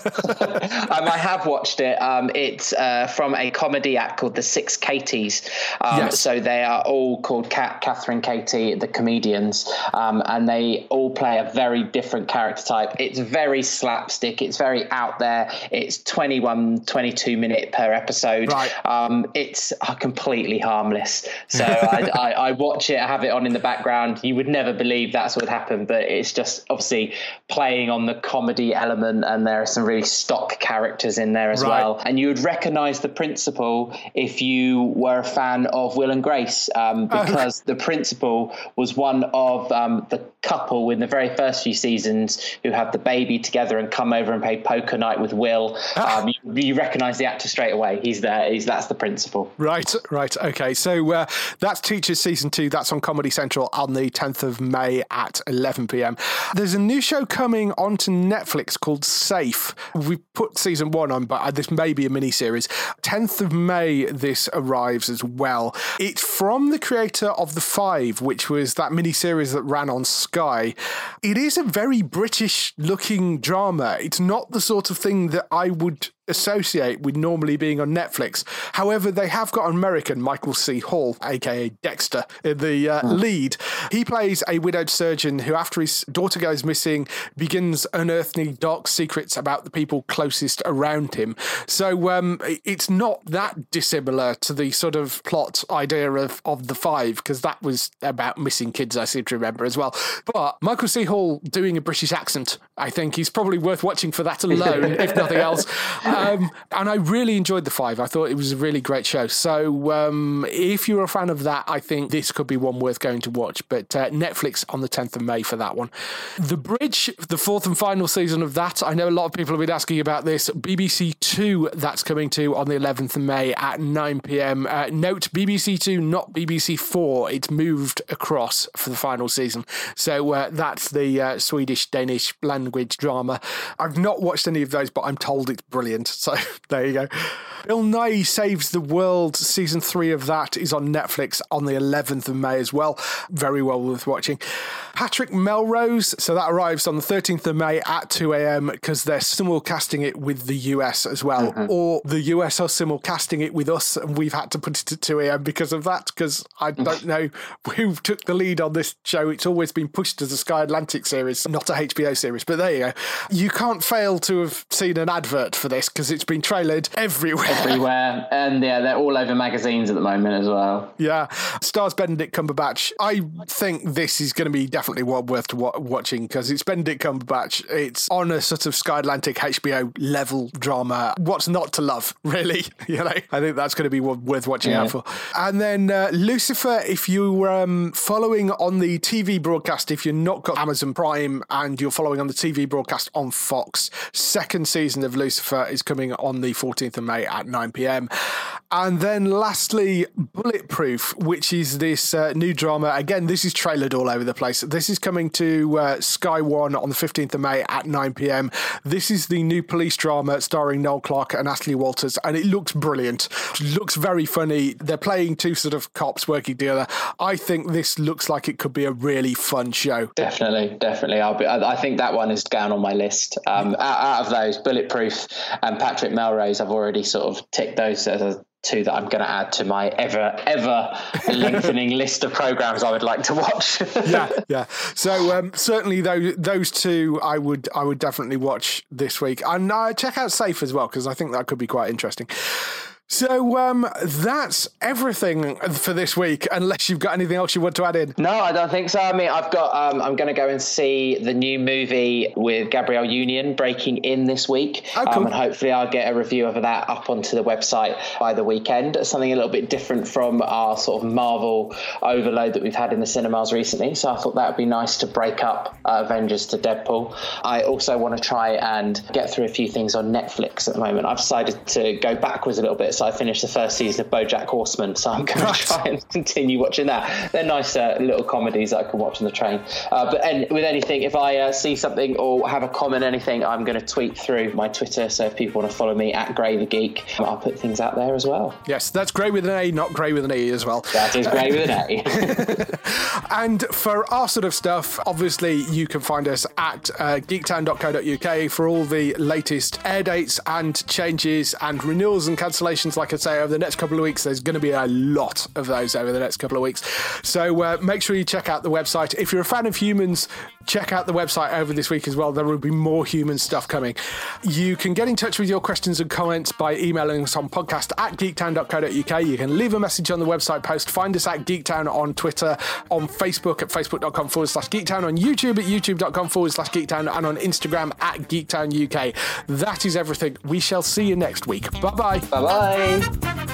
S6: I have watched it. It's from a comedy act called The Six Katies. So they are all called Catherine Katie, the comedians, and they all play a very different character type. It's very slapstick. It's very out there. It's 22 minute per episode. Right. It's completely harmless. So I watch it, I have it on in the background. You would never believe that's what would happen, but it's just obviously playing on the comedy element, and there are some really stock characters in there as well. And you would recognise the principal if you were a fan of Will and Grace, because the principal was one of the couple in the very first few seasons who had the baby together and come over and play poker night with Will. You recognise the actor straight away. He's there. That's the principal.
S5: Right. Okay. So that's Teachers Season 2. That's on Comedy Central on the 10th of May at 11 p.m. There's a new show coming onto Netflix called Safe. We put season 1 on, but this may be a mini-series. 10th of May this arrives as well. It's from the creator of The Five, which was that mini-series that ran on Sky. It is a very British-looking drama. It's not the sort of thing that I would associate with normally being on Netflix. However, they have got an American, Michael C. Hall, aka Dexter, in the lead. He plays a widowed surgeon who, after his daughter goes missing, begins unearthing dark secrets about the people closest around him. So it's not that dissimilar to the sort of plot idea of The Five, because that was about missing kids, I seem to remember as well. But Michael C. Hall doing a British accent, I think he's probably worth watching for that alone, if nothing else. And I really enjoyed The Five. I thought it was a really great show. So if you're a fan of that, I think this could be one worth going to watch. But Netflix on the 10th of May for that one. The Bridge, the fourth and final season of that. I know a lot of people have been asking about this. BBC Two, that's coming to on the 11th of May at 9 p.m. Note, BBC Two, not BBC Four. It's moved across for the final season. So that's the Swedish-Danish language drama. I've not watched any of those, but I'm told it's brilliant. So there you go. Bill Nye Saves the World, season 3 of that is on Netflix on the 11th of May as well. Very well worth watching. Patrick Melrose, so that arrives on the 13th of May at 2 a.m. because they're simulcasting it with the US as well. Or the US are simulcasting it with us and we've had to put it at 2 a.m. because of that, because I don't know who took the lead on this show. It's always been pushed as a Sky Atlantic series, not a HBO series, but there you go. You can't fail to have seen an advert for this because it's been trailered everywhere.
S6: And yeah, they're all over magazines at the moment as well.
S5: Yeah. Stars Benedict Cumberbatch. I think this is going to be definitely well worth watching because it's Benedict Cumberbatch. It's on a sort of Sky Atlantic HBO level drama. What's not to love, really? You know, I think that's going to be worth watching out for. And then Lucifer, if you're following on the TV broadcast, if you're not got Amazon Prime and you're following on the TV broadcast on Fox, second season of Lucifer is coming on the 14th of May at 9 p.m. And then lastly, Bulletproof, which is this new drama. Again, this is trailered all over the place. This is coming to Sky One on the 15th of May at 9 p.m. This is the new police drama starring Noel Clarke and Ashley Walters, and it looks brilliant. It looks very funny. They're playing two sort of cops working together. I think this looks like it could be a really fun show.
S6: Definitely. I think that one is down on my list. Out of those, Bulletproof and Patrick Melrose, I've already sort of ticked those as two that I'm going to add to my ever lengthening list of programs I would like to watch.
S5: Yeah. So certainly those two I would definitely watch this week, and check out Safe as well because I think that could be quite interesting. So that's everything for this week, unless you've got anything else you want to add in.
S6: No, I don't think so. I mean, I've got. I'm going to go and see the new movie with Gabrielle Union, Breaking In, this week.
S5: Oh, cool.
S6: And hopefully I'll get a review of that up onto the website by the weekend. Something a little bit different from our sort of Marvel overload that we've had in the cinemas recently. So I thought that would be nice to break up Avengers to Deadpool. I also want to try and get through a few things on Netflix at the moment. I've decided to go backwards a little bit. So I finished the first season of BoJack Horseman, so I'm going to try and continue watching that. They're nice little comedies that I can watch on the train. But with anything, if I see something or have a comment, anything, I'm going to tweet through my Twitter. So if people want to follow me at Gray the Geek, I'll put things out there as well.
S5: Yes, that's Gray with an A, not Gray with an E as well.
S6: That is Gray with an A.
S5: And for our sort of stuff, obviously you can find us at geektown.co.uk for all the latest air dates and changes and renewals and cancellations. Like I say, over the next couple of weeks, there's going to be a lot of those over the next couple of weeks. So make sure you check out the website. If you're a fan of Humans, check out the website over this week as well. There will be more Human stuff coming. You can get in touch with your questions and comments by emailing us on podcast@geektown.co.uk. You can leave a message on the website post. Find us at Geektown on Twitter, on Facebook at facebook.com/Geektown, on YouTube at youtube.com/Geektown, and on Instagram at Geektown UK. That is everything. We shall see you next week. Bye-bye.
S6: Bye-bye.